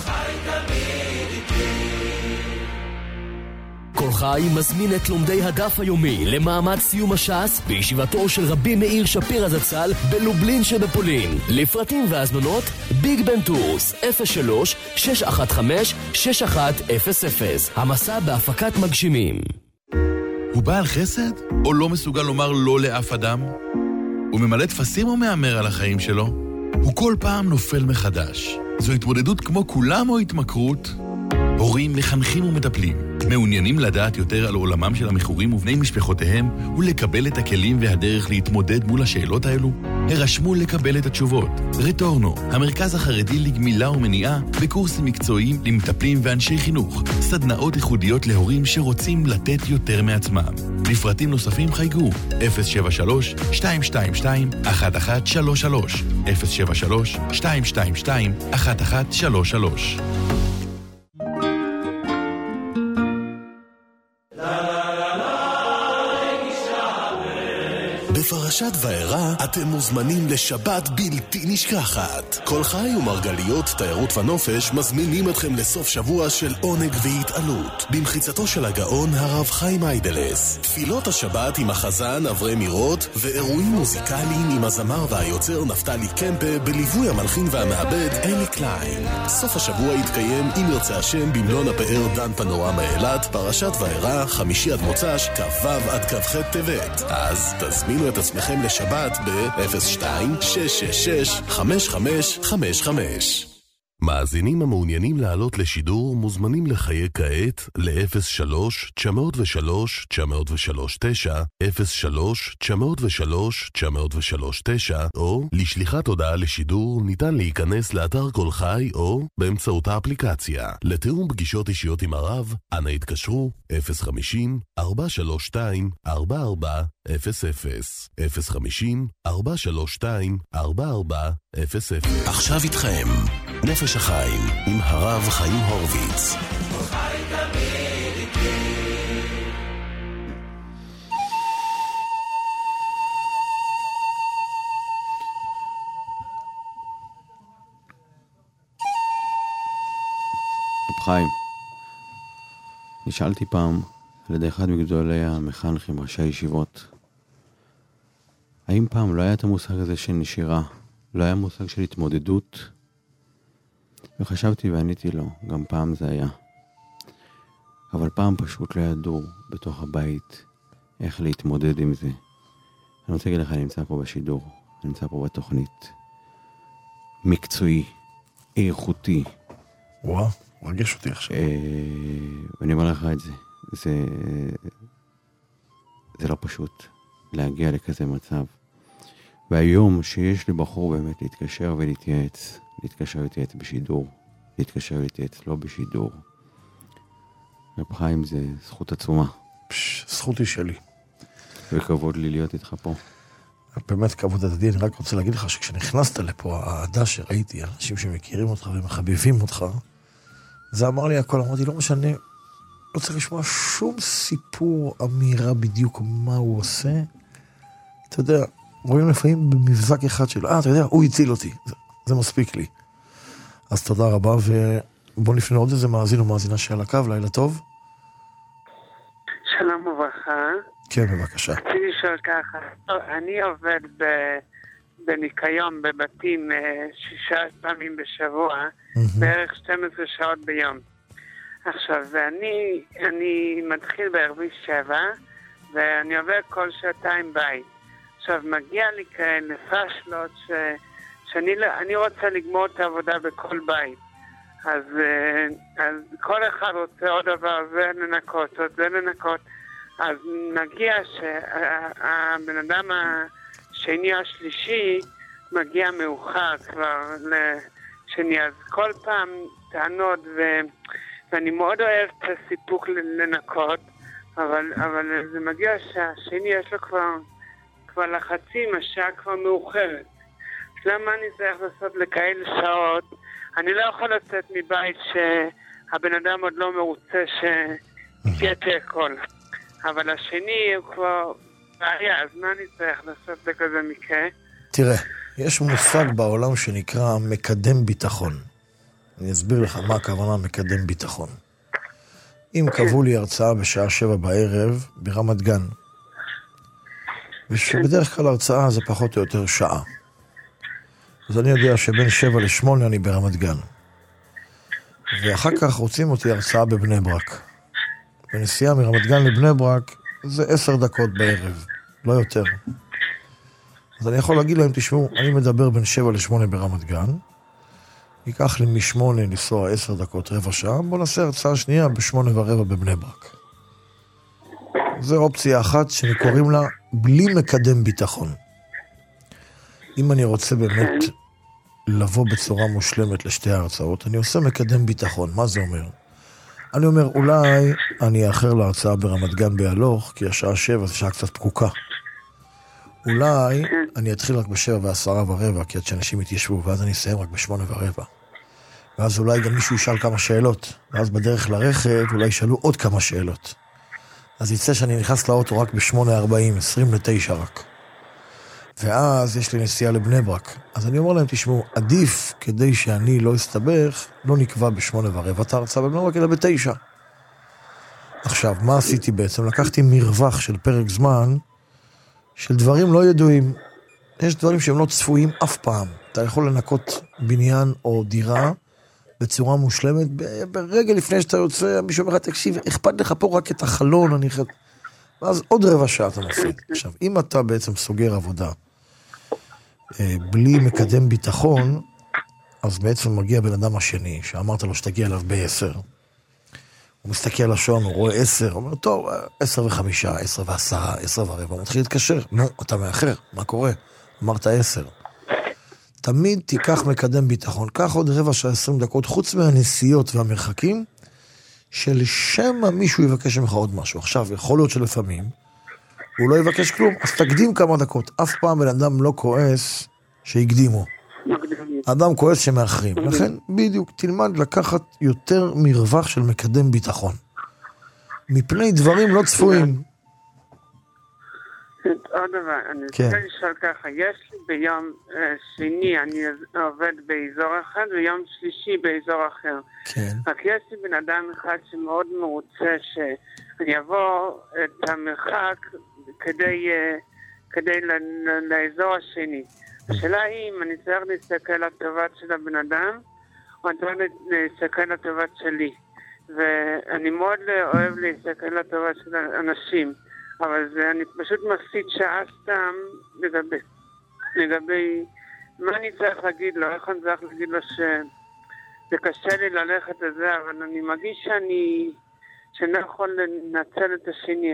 כל חי מזמין את לומדי הדף היומי למעמד סיום הש"ס בישיבתו של רבי מאיר שפירא זצ"ל בלובלין שבפולין. לפרטים והזמנות ביג בן טורס 03-615-6100. המסע בהפקת מגשימים. הוא בעל חסד או לא מסוגל לומר לא לאף אדם? הוא ממלא תפסים או מאמר על החיים שלו? הוא כל פעם נופל מחדש. זו התמודדות כמו כולם או התמכרות? הורים, מחנכים ומטפלים מעוניינים לדעת יותר על עולמם של המכורים ובני משפחותיהם ולקבל את הכלים והדרך להתמודד מול השאלות האלו? הרשמו לקבל את התשובות. רטורנו, המרכז החרדי לגמילה ומניעה, בקורסים מקצועיים למטפלים ואנשי חינוך, סדנאות ייחודיות להורים שרוצים לתת יותר מעצמם. לפרטים נוספים חייגו 073-222-1133, 073-222-1133. בפרשת וארא אתם מוזמנים לשבת בלתי נשכחת. כל חי ומרגליות תיירות ונופש מזמינים אתכם לסוף שבוע של עונג והתעלות במחיצתו של הגאון הרב חיים איידלס. תפילות השבת עם החזן אברי מירות ואירועים מוזיקליים עם הזמר והיוצר נפתלי קמפה בליווי המלחין והמעבד אלי קליין. סוף השבוע יתקיים אם ירצה השם במלון הפאר דן פנורמה אילת, פרשת וארא, חמישי עד מוצ"ש, כ"ו עד כ"ח טבת. אז תזמינו את עצמכם לשבת ב-02-666-5555. מאזינים המעוניינים לעלות לשידור מוזמנים לחייג כעת ל-03-903-903-9, 03-903-903-9, או לשליחת הודעה לשידור ניתן להיכנס לאתר כל חי או באמצעות האפליקציה. לתיאום פגישות אישיות עם הרב, אנא התקשרו 050-432-4400, 050-432-4400. עכשיו איתכם נפש החיים עם הרב חיים הורוביץ. חיים, נשאלתי פעם על ידי אחד מגדולי המחנכים, ראשי הישיבות, האם פעם לא היה את המושג הזה של נשירה, לא היה מושג של התמודדות? וחשבתי ועניתי לו, גם פעם זה היה. אבל פעם פשוט לא ידעו בתוך הבית איך להתמודד עם זה. אני רוצה להגיד לך, אני נמצא פה בשידור, אני נמצא פה בתוכנית. מקצועי, איכותי. וואו, מרגש אותי עכשיו. ואני אומר לך את זה. זה לא פשוט להגיע לכזה מצב. והיום שיש לי בחור באמת להתקשר ולהתייעץ, להתקשר ולהתייעץ בשידור, להתקשר ולהתייעץ לא בשידור. רב חיים, זה זכות עצומה. זכות היא שלי. וכבוד לי להיות איתך פה. באמת כבוד הדדי. אני רק רוצה להגיד לך שכשנכנסת לפה, העדה שראיתי, אנשים שמכירים אותך ומחביבים אותך, זה אמר לי הכל, אמרתי, לא משנה, לא צריך לשמוע שום סיפור, אמירה בדיוק מה הוא עושה. אתה יודע, רואים לפעמים במבזק אחד של, אתה יודע, הוא הציל אותי. זה מספיק לי. אז תודה רבה, ובוא נפנה עוד איזה מאזין או מאזינה שעל הקו, לילה טוב. שלום וברכה. כן, בבקשה. רציתי לשאול ככה, אני עובד בניקיון בבתים 6 פעמים בשבוע, בערך 12 שעות ביום. עכשיו, אני מתחיל בערב 7, ואני עובד כל 2 בית. עכשיו, מגיע לי כאלה פשלות שאני רוצה לגמור את העבודה בכל בית. אז כל אחד רוצה עוד דבר, זה לנקות, זה לנקות. אז נגיע שהבן אדם השני או השלישי מגיע מאוחר כבר לשני. אז כל פעם טענות, ואני מאוד אוהב את הסיפוק לנקות, אבל זה מגיע שהשני יש לו כבר לחצים, השעה כבר מאוחרת. למה אני צריך לעשות לכאלה שעות? אני לא יכול לצאת מבית שהבן אדם עוד לא מרוצה שתייתה הכל. אבל השני הוא כבר בעיה, אז מה אני צריך לעשות לכזה מקרה? תראה, יש מושג בעולם שנקרא מקדם ביטחון. אני אסביר לך מה הכוונה מקדם ביטחון. אם קבעו לי הרצאה בשעה 7 בערב ברמת גן, ושבדרך כלל הרצאה זה פחות או יותר שעה, אז אני יודע שבין 7 ל-8 אני ברמת גן. ואחר כך רוצים אותי הרצאה בבני ברק. ונסיעה מרמת גן לבני ברק זה 10 דקות בערב, לא יותר. אז אני יכול להגיד להם, תשמעו, אני מדבר בין 7 ל-8 ברמת גן, ייקח לי מ-8 לנסוע 10 דקות, רבע שעה, בוא נעשה הרצאה שנייה ב-8:15 בבני ברק. זו אופציה אחת שקוראים לה בלי מקדם ביטחון. אם אני רוצה באמת לבוא בצורה מושלמת לשתי ההרצאות, אני עושה מקדם ביטחון. מה זה אומר? אני אומר, אולי אני אאחר להרצאה ברמת גן בהלוך, כי השעה 7 זה שעה קצת פקוקה. אולי אני אתחיל רק ב-7:10:15, כי עד שאנשים יתיישבו, ואז אני אסיים רק ב-8:15. ואז אולי גם מישהו ישאל כמה שאלות, ואז בדרך לרכב אולי ישאלו עוד כמה שאלות. אז יצא שאני נכנס לאוטו רק ב-8:40, 20:09 רק. ואז יש לי נסיעה לבני ברק. אז אני אומר להם, תשמעו, עדיף כדי שאני לא אסתבך, לא נקבע ב8:15 את ההרצאה בבני ברק, אלא ב9. עכשיו, מה עשיתי בעצם? לקחתי מרווח של פרק זמן, של דברים לא ידועים. יש דברים שהם לא צפויים אף פעם. אתה יכול לנקות בניין או דירה בצורה מושלמת, ברגע לפני שאתה יוצא, מישהו אומר, תקשיב, אכפת לך פה רק את החלון, ואז עוד רבע שעה אתה מפסיד. עכשיו, אם אתה בעצם סוגר עבודה, בלי מקדם ביטחון, אז בעצם מגיע בן אדם השני, שאמרת לו שתגיע אליו ב10. הוא מסתכל על השעון, הוא רואה 10, הוא אומר, טוב, 10:05, 10:10, 10:15, הוא מתחיל להתקשר. נו, אתה מאחר, מה קורה? אמרת 10. תמיד תיקח מקדם ביטחון, קח עוד רבע שעה 20 דקות, חוץ מהנסיעות והמרחקים, שלשם מישהו יבקש ממך עוד משהו. עכשיו, יכול להיות שלפעמים, הוא לא יבקש כלום, אז תקדים כמה דקות. אף פעם בן אדם לא כועס שהקדימו. אדם כועס שמאחרים. לכן, בדיוק, תלמד לקחת יותר מרווח של מקדם ביטחון. מפני דברים לא צפויים. עוד דבר, אני רוצה לשאול ככה, יש לי ביום שני, אני עובד באזור אחד, ויום שלישי באזור אחר. כן. רק יש לי בן אדם אחד שמאוד מרוצה שאני אעבור את המרחק כדי לאזור השני. השאלה היא אם אני צריך להסתכל לטובת של הבן אדם, או אני צריך להסתכל לטובת שלי. ואני מאוד אוהב להסתכל לטובת של אנשים. אבל אני פשוט מפסיד שעה סתם לגבי מה אני צריך להגיד לו, איך אני צריך להגיד לו שזה קשה לי ללכת את זה, אבל אני מרגיש שאני לא יכול לנצל את השני,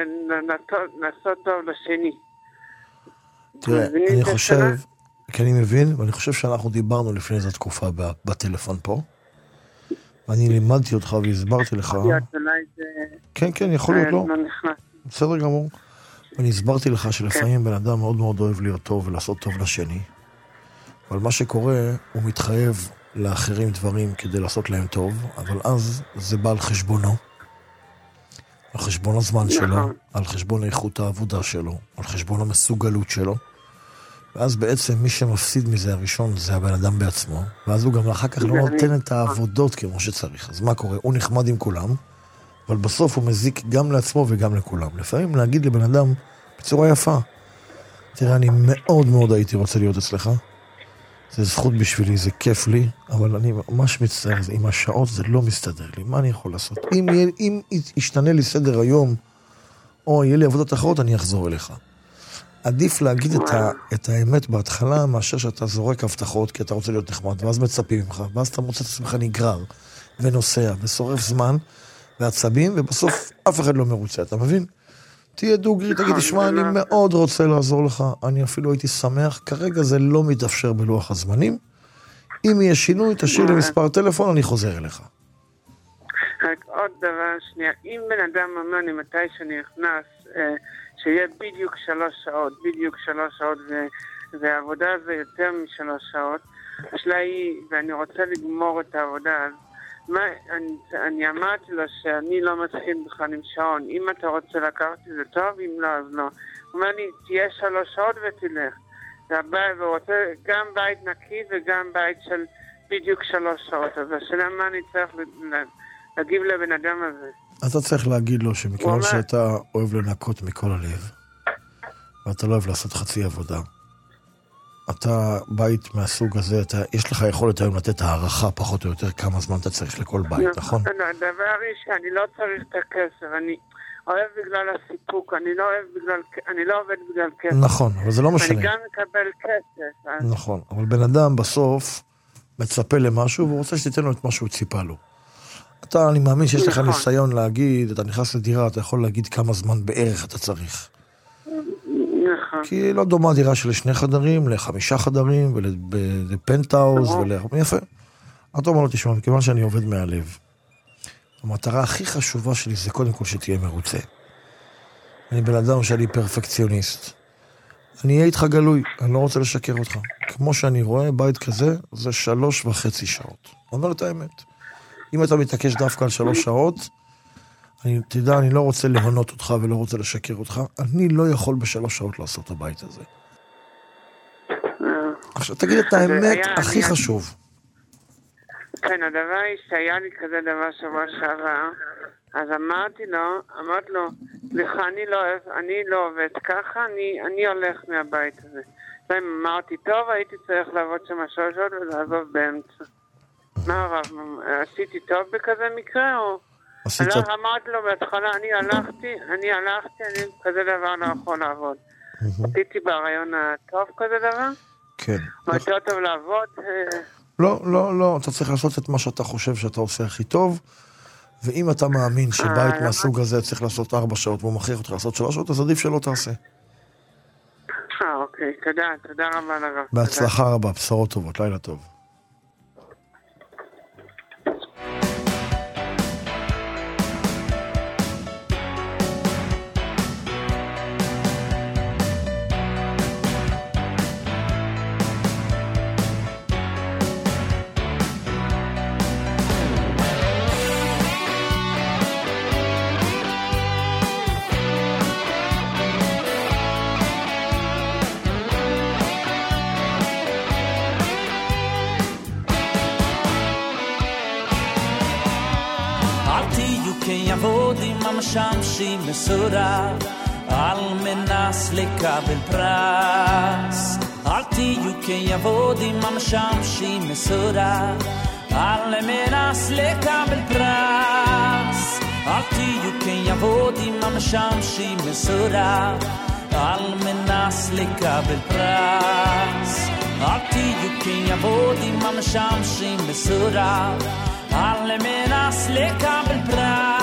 לעשות טוב לשני. תראה, אני חושב, כי אני מבין, ואני חושב שאנחנו דיברנו לפני איזו תקופה בטלפון פה, ואני לימדתי אותך והסברתי לך. כן, כן, יכול להיות לא. בסדר גמור. אני הסברתי לך שלפעמים בן אדם מאוד מאוד אוהב להיות טוב ולעשות טוב לשני, אבל מה שקורה, הוא מתחייב לאחרים דברים כדי לעשות להם טוב, אבל אז זה בא על חשבונו, על חשבון הזמן שלו, על חשבון איכות העבודה שלו, על חשבון המסוגלות שלו, ואז בעצם מי שמפסיד מזה הראשון זה הבן אדם בעצמו, ואז הוא גם אחר כך לא נותן את העבודות כמו שצריך. אז מה קורה? הוא נחמד עם כולם, אבל בסוף הוא מזיק גם לעצמו וגם לכולם. לפעמים להגיד לבן אדם בצורה יפה, תראה, אני מאוד מאוד הייתי רוצה להיות אצלך, זה זכות בשבילי, זה כיף לי, אבל אני ממש מצטער, עם השעות זה לא מסתדר לי, מה אני יכול לעשות? אם ישתנה לי סדר היום, או יהיה לי עבודות אחרות, אני אחזור אליך. עדיף להגיד את האמת בהתחלה, מאשר שאתה זורק הבטחות, כי אתה רוצה להיות נחמד, ואז מצפים ממך, ואז אתה מוצא את עצמך נגרר, ונוסע, ושורף זמן, ועצבים, ובסוף אף אחד לא מרוצה, אתה מבין? תהיה דוגרי, תגיד, תשמע, אני מאוד רוצה לעזור לך, אני אפילו הייתי שמח, כרגע זה לא מתאפשר בלוח הזמנים, אם יהיה שינוי, תשאיר לי מספר טלפון, אני חוזר אליך. רק עוד דבר שנייה, אם בן אדם אומר לי מתי שאני נכנס, שיהיה בדיוק 3 שעות, והעבודה זה יותר מ3 שעות, השאלה היא, ואני רוצה לגמור את העבודה, אני אמרתי לו שאני לא מתחיל בכלל עם שעון, אם אתה רוצה לקחת את זה טוב, אם לא, אז לא. הוא אומר לי, תהיה 3 שעות ותלך. והוא רוצה גם בית נקי וגם בית של בדיוק 3 שעות. אז השאלה מה אני צריך להגיב לבן אדם הזה. אתה צריך להגיד לו שמכיוון שאתה אוהב לנקות מכל הלב, ואתה לא אוהב לעשות חצי עבודה, אתה בית מהסוג הזה, יש לך יכולת היום לתת הערכה פחות או יותר כמה זמן אתה צריך לכל בית, נכון? הדבר היא שאני לא צריך את הכסף, אני אוהב בגלל הסיפוק, אני לא עובד בגלל כסף. נכון, אבל זה לא משנה. אני גם מקבל כסף. נכון, אבל בן אדם בסוף מצפה למשהו, והוא רוצה שתיתן לו את מה שהוא ציפה לו. אני מאמין שיש לך ניסיון להגיד, אתה נכנס לדירה, אתה יכול להגיד כמה זמן בערך אתה צריך. כי לא דומה דירה של 2 חדרים, ל5 חדרים, ולפנטהאוז, יפה. אתה אומר לו, תשמע, מכיוון שאני עובד מהלב, המטרה הכי חשובה שלי זה קודם כל שתהיה מרוצה. אני בן אדם שאני פרפקציוניסט. אני אהיה איתך גלוי, אני לא רוצה לשקר אותך. כמו שאני רואה, בית כזה, זה 3.5 שעות. אומר את האמת. אם אתה מתעקש דווקא על 3 שעות, תדע, אני לא רוצה להונות אותך ולא רוצה לשקר אותך, אני לא יכול ב3 שעות לעשות את הבית הזה. עכשיו תגיד את האמת הכי חשוב. כן, הדבר שהיה לי כזה דבר שבוע שעבר, אז אמרתי לו, סליחה, אני לא עובד ככה, אני הולך מהבית הזה. אמרתי, טוב, הייתי צריך לעבוד שם 3 שעות ולעזוב באמצע. מה הרב, עשיתי טוב בכזה מקרה, או... אמרתי לו בהתחלה, אני הלכתי, אני כזה דבר לא יכול לעבוד. עשיתי ברעיון הטוב כזה דבר? כן. או יותר טוב לעבוד? לא, אתה צריך לעשות את מה שאתה חושב שאתה עושה הכי טוב, ואם אתה מאמין שבית מהסוג הזה צריך לעשות 4 שעות, והוא מכריח אותך לעשות 3 שעות, אז עדיף שלא תעשה. אוקיי, תודה רבה לרב. בהצלחה רבה, בשורות טובות, לילה טוב. משמשים מסורה על מנס לקבל פרס אל תהיו כיבודים המשמשים מסורה על מנס לקבל פרס אל תהיו כיבודים המשמשים מסורה על מנס לקבל פרס אל תהיו כיבודים המשמשים מסורה על מנס לקבל פרס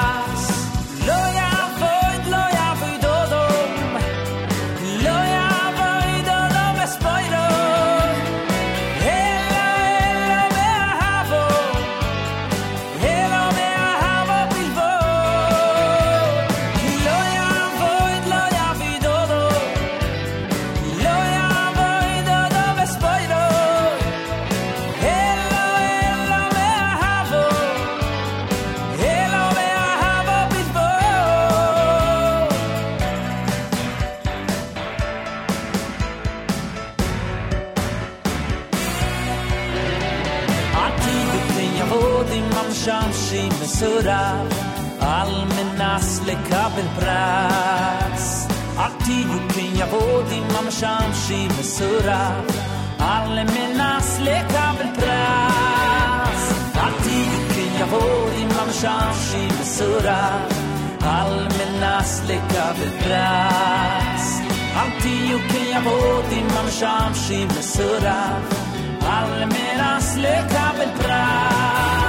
מסורה על מנס לקבל פרס אל תהיו כיבודים המשמשים מסורה על מנס לקבל פרס אל תהיו כיבודים המשמשים מסורה על מנס לקבל פרס אל תהיו כיבודים המשמשים מסורה על מנס לקבל פרס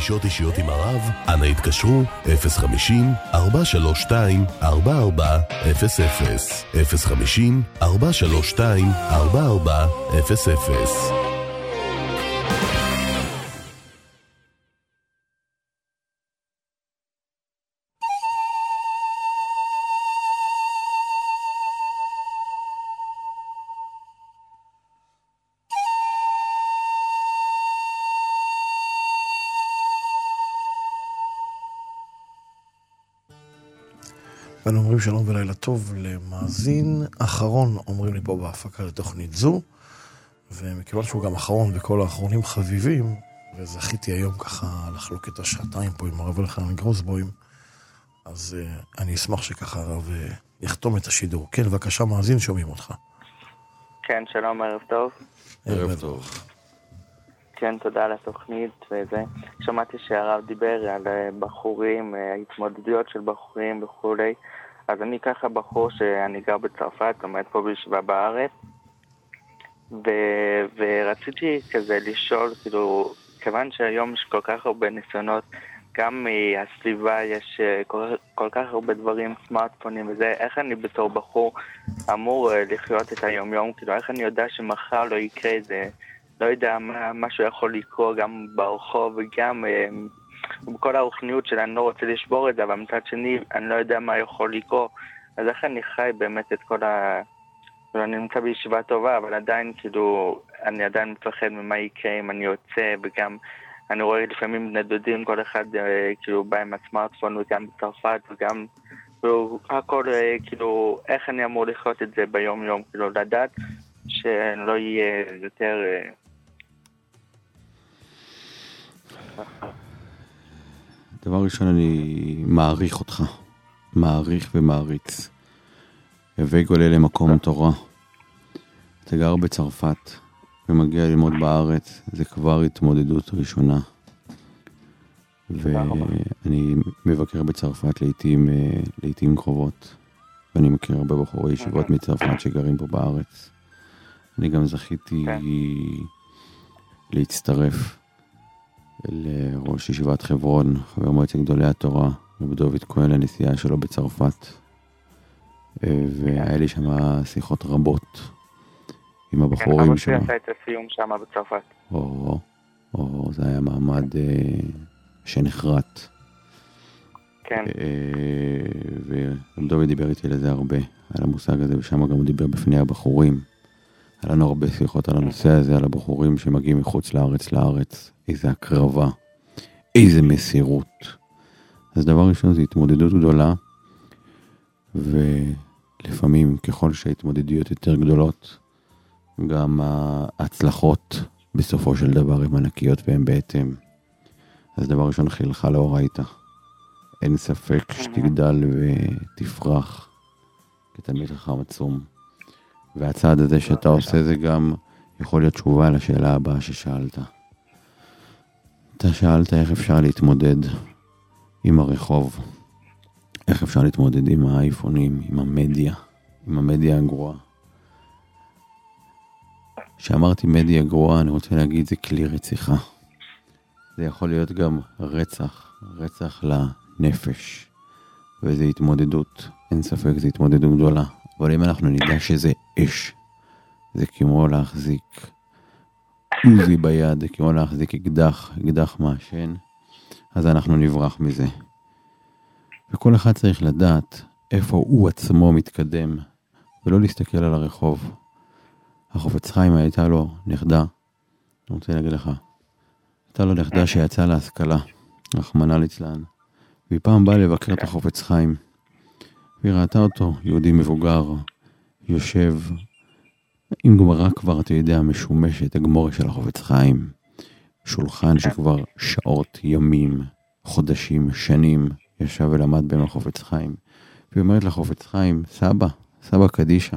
פגישות אישיות עם הרב, אנא התקשרו 050-432-4400 050-432-4400. ואנו אומרים שלום ולילה טוב למאזין אחרון, אומרים לי פה בהפקה לתוכנית זו, ומכיוון שהוא גם אחרון וכל האחרונים חביבים, וזכיתי היום ככה לחלוק את השעתיים פה עם הרב אלחנן גרוסבוים, אז אני אשמח שככה הרב יחתום את השידור. כן, בבקשה מאזין, שומעים אותך. כן, שלום, ערב טוב. ערב טוב. כן, תודה על התוכנית וזה. שמעתי שהרב דיבר על בחורים, התמודדויות של בחורים וכולי. אז אני ככה בחור שאני גר בצרפת, עומד פה בישיבה בארץ. ורציתי כזה לשאול, כאילו, כיוון שהיום יש כל כך הרבה ניסיונות, גם מהסביבה יש כל כך הרבה דברים, סמארטפונים וזה, איך אני בתור בחור אמור לחיות את היום-יום, כאילו, איך אני יודע שמחר לא יקרה את זה, לא יודע משהו יכול לקרות גם ברחוב וגם בכל הרוחניות שלה, אני לא רוצה לשבור את זה, אבל מצד שני אני לא יודע מה יכול לקרות, אז איך אני חי באמת את כל אני נמצא בישיבה טובה, אבל עדיין כאילו, אני עדיין מפחד ממה יקרה אם אני יוצא, וגם אני רואה לפעמים בני דודים, כל אחד כאילו בא עם הסמארטפון וגם בצרפת וגם הכל כאילו, איך אני אמור לחיות את זה ביום יום, כאילו לדעת שלא יהיה יותר דבר ראשון, אני מעריך אותך, מעריך ומעריץ. הווי גולה למקום תורה. אתה גר בצרפת ומגיע ללמוד בארץ, זה כבר התמודדות ראשונה. ואני מבקר בצרפת לעתים קרובות, ואני מכיר הרבה בחורי ישיבות מצרפת שגרים פה בארץ. אני גם זכיתי להצטרף לראש ישיבת חברון, חבר מועצת גדולי התורה, רב דוד כהן, לנסיעה שלו בצרפת. והיה לי שם שיחות רבות עם הבחורים שם. אבא שלי עשה את הסיום שם בצרפת. זה היה מעמד שנחרט. כן. ורב דוד דיבר איתי על זה הרבה, על המושג הזה, ושם גם הוא דיבר בפני הבחורים. היה לנו הרבה שיחות על הנושא הזה, על הבחורים שמגיעים מחוץ לארץ, איזה הקרבה, איזה מסירות. אז דבר ראשון, זה התמודדות גדולה, ולפעמים ככל שההתמודדויות יותר גדולות, גם ההצלחות בסופו של דבר הן ענקיות והן בהתאם. אז דבר ראשון, חילך לאורייתא. אין ספק שתגדל ותפרח כתלמיד חכם עצום. והצעד הזה שאתה עושה זה גם יכול להיות תשובה לשאלה הבאה ששאלת. אתה שאלת איך אפשר להתמודד עם הרחוב, איך אפשר להתמודד עם האייפונים, עם המדיה הגרועה. כשאמרתי מדיה גרועה, אני רוצה להגיד זה כלי רציחה. זה יכול להיות גם רצח לנפש, וזה התמודדות, אין ספק, זה התמודדות גדולה. אבל אם אנחנו נדע שזה אש, זה כמו להחזיק עוזי ביד, זה כמו להחזיק אקדח מעשן, אז אנחנו נברח מזה. וכל אחד צריך לדעת איפה הוא עצמו מתקדם, ולא להסתכל על הרחוב. החופץ חיים הייתה לו נכדה, אני רוצה להגיד לך, הייתה לו נכדה שיצאה להשכלה, רחמנא ליצלן, והיא פעם באה לבקר את החופץ חיים, והיא ראתה אותו, יהודי מבוגר, יושב, עם גמרא כבר, אתה יודע, משומשת, הגמורה של החופץ חיים, שולחן שכבר שעות, ימים, חודשים, שנים, ישב ולמד בין החופץ חיים, והיא אומרת לחופץ חיים, סבא קדישה,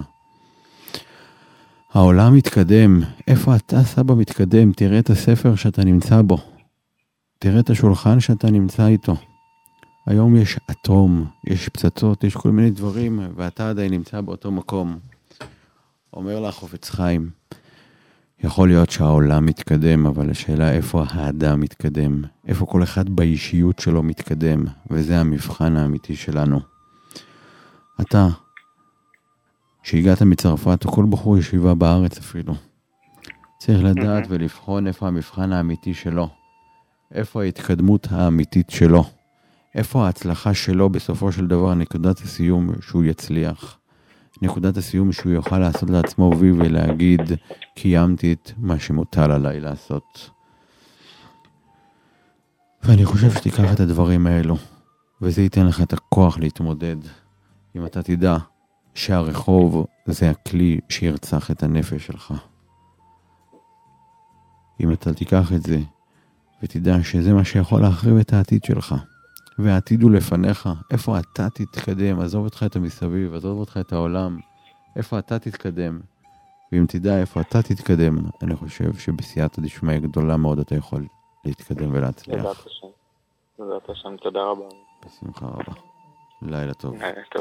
העולם מתקדם, איפה אתה סבא מתקדם? תראה את הספר שאתה נמצא בו, תראה את השולחן שאתה נמצא איתו. היום יש אטום, יש פצצות, יש כל מיני דברים, ואתה עדיין נמצא באותו מקום. אומר לה חופץ חיים, יכול להיות שהעולם מתקדם, אבל השאלה איפה האדם מתקדם, איפה כל אחד באישיות שלו מתקדם, וזה המבחן האמיתי שלנו. אתה, שהגעת מצרפת, או כל בחור ישיבה בארץ אפילו, צריך לדעת ולבחון איפה המבחן האמיתי שלו, איפה ההתקדמות האמיתית שלו, איפה ההצלחה שלו בסופו של דבר, נקודת הסיום שהוא יצליח, נקודת הסיום שהוא יוכל לעשות לעצמו וי ולהגיד, קיימתי את מה שמוטל עליי לעשות. ואני חושב שתיקח את הדברים האלו, וזה ייתן לך את הכוח להתמודד, אם אתה תדע שהרחוב זה הכלי שירצח את הנפש שלך. אם אתה תיקח את זה, ותדע שזה מה שיכול להחריב את העתיד שלך, והעתיד הוא לפניך, איפה אתה תתקדם, עזוב אותך את המסביב, עזוב אותך את העולם, איפה אתה תתקדם, ואם תדע איפה אתה תתקדם, אני חושב שבסייעתא דשמיא גדולה מאוד אתה יכול להתקדם ולהצליח. בעזרת השם, תודה רבה. בשמחה רבה. לילה טוב. לילה טוב.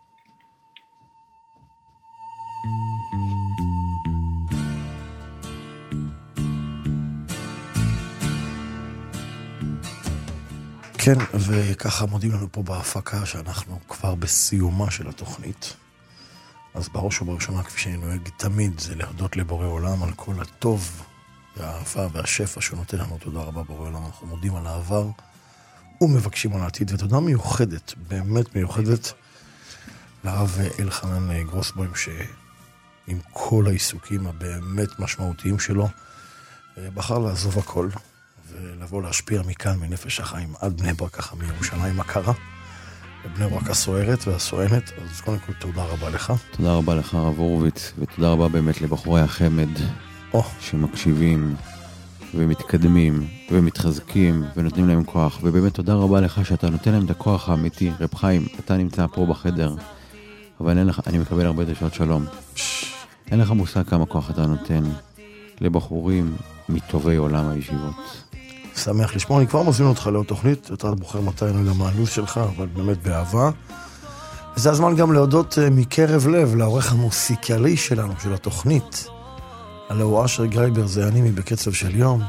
כן, וככה מודים לנו פה בהפקה שאנחנו כבר בסיומה של התוכנית. אז בראש ובראשונה, כפי שאני נוהג תמיד, זה להודות לבורא עולם על כל הטוב והאהבה והשפע שהוא נותן לנו. תודה רבה בורא עולם, אנחנו מודים על העבר ומבקשים על העתיד, ותודה מיוחדת, באמת מיוחדת, לרב אלחנן גרוסבוים, שעם כל העיסוקים הבאמת משמעותיים שלו, בחר לעזוב הכל, ולבוא להשפיע מכאן, מנפש החיים, עד בני ברק, ככה מירושלים הקרה, בני ברק הסוערת והסוענת. אז קודם כל תודה רבה לך. תודה רבה לך הרב הורוביץ, ותודה רבה באמת לבחורי החמד, שמקשיבים ומתקדמים ומתחזקים ונותנים להם כוח, ובאמת תודה רבה לך שאתה נותן להם את הכוח האמיתי. רב חיים, אתה נמצא פה בחדר, אבל אין לך, אני מקבל הרבה דרישות שלום. אין לך מושג כמה כוח אתה נותן לבחורים מטובי עולם הישיבות. שמח לשמוע, אני כבר מזמין אותך לעוד תוכנית, אתה בוחר מתי, אני יודע מה הלו"ז שלך, אבל באמת באהבה. וזה הזמן גם להודות מקרב לב לעורך המוסיקלי שלנו, של התוכנית, הלוא אשר גרייבר, זה אני מבקצב של יום,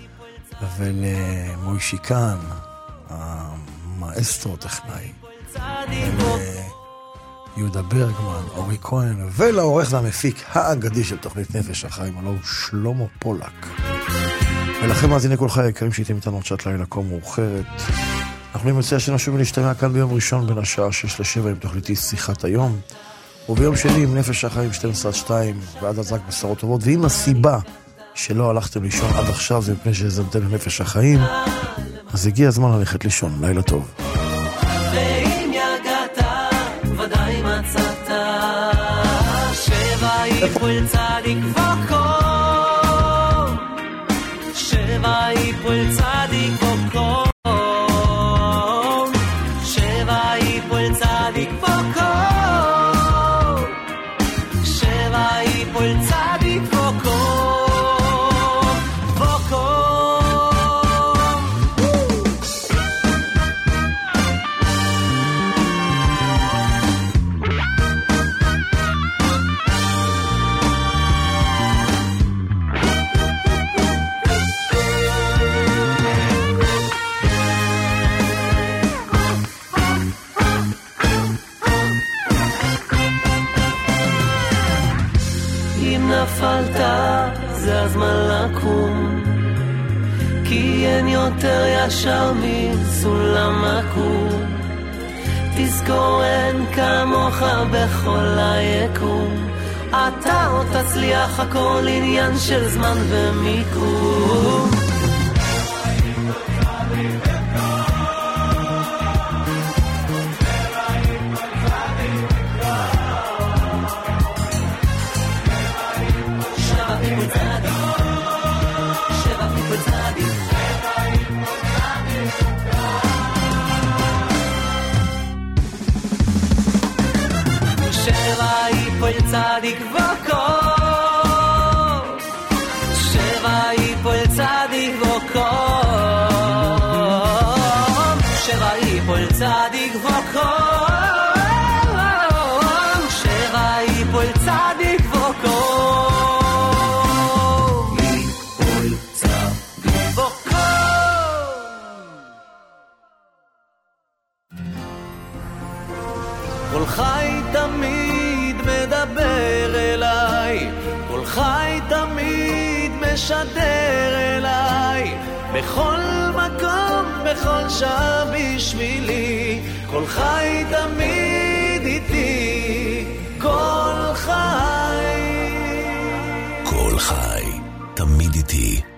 ולמוישי כאן, המאסטרו טכנאי, יהודה ברגמן, אורי כהן, ולעורך והמפיק האגדי של תוכנית נפש החיים, הלוא הוא שלמה פולק. ולכם מאזיני כל חיי היקרים שהייתם איתנו עוד שעת לילה כה מאוחרת. אנחנו נמצא שנשוב ונשתמע כאן ביום ראשון בין השעה 6-7 עם תוכניתי שיחת היום, וביום שני עם נפש החיים 12-2 ועד הזק בשורות טובות. ואם הסיבה שלא הלכתם לישון עד עכשיו זה מפני שהזמתם לנפש החיים, אז הגיע הזמן ללכת לישון. לילה טוב. ואם יגעת ודאי מצאת שבע יפול צדיק וקום, שבע יפול צדיק וקום, שבע יפול צדיק וקום, שבע יפול צדיק וקום. נפלת, זה הזמן לקום, כי אין יותר ישר מסולם עקום. תזכור אין כמוך בכל היקום, אתה עוד תצליח, הכל עניין של זמן ומיקום. צדיק וקום, שבע יפול צדיק וקום, שבע יפול צדיק וקום, שבע יפול צדיק וקום. תמיד מדבר אליי, כל חי תמיד משדר אליי, בכל מקום, בכל שעה בשבילי, כל חי תמיד איתי, כל חי. כל חי תמיד איתי.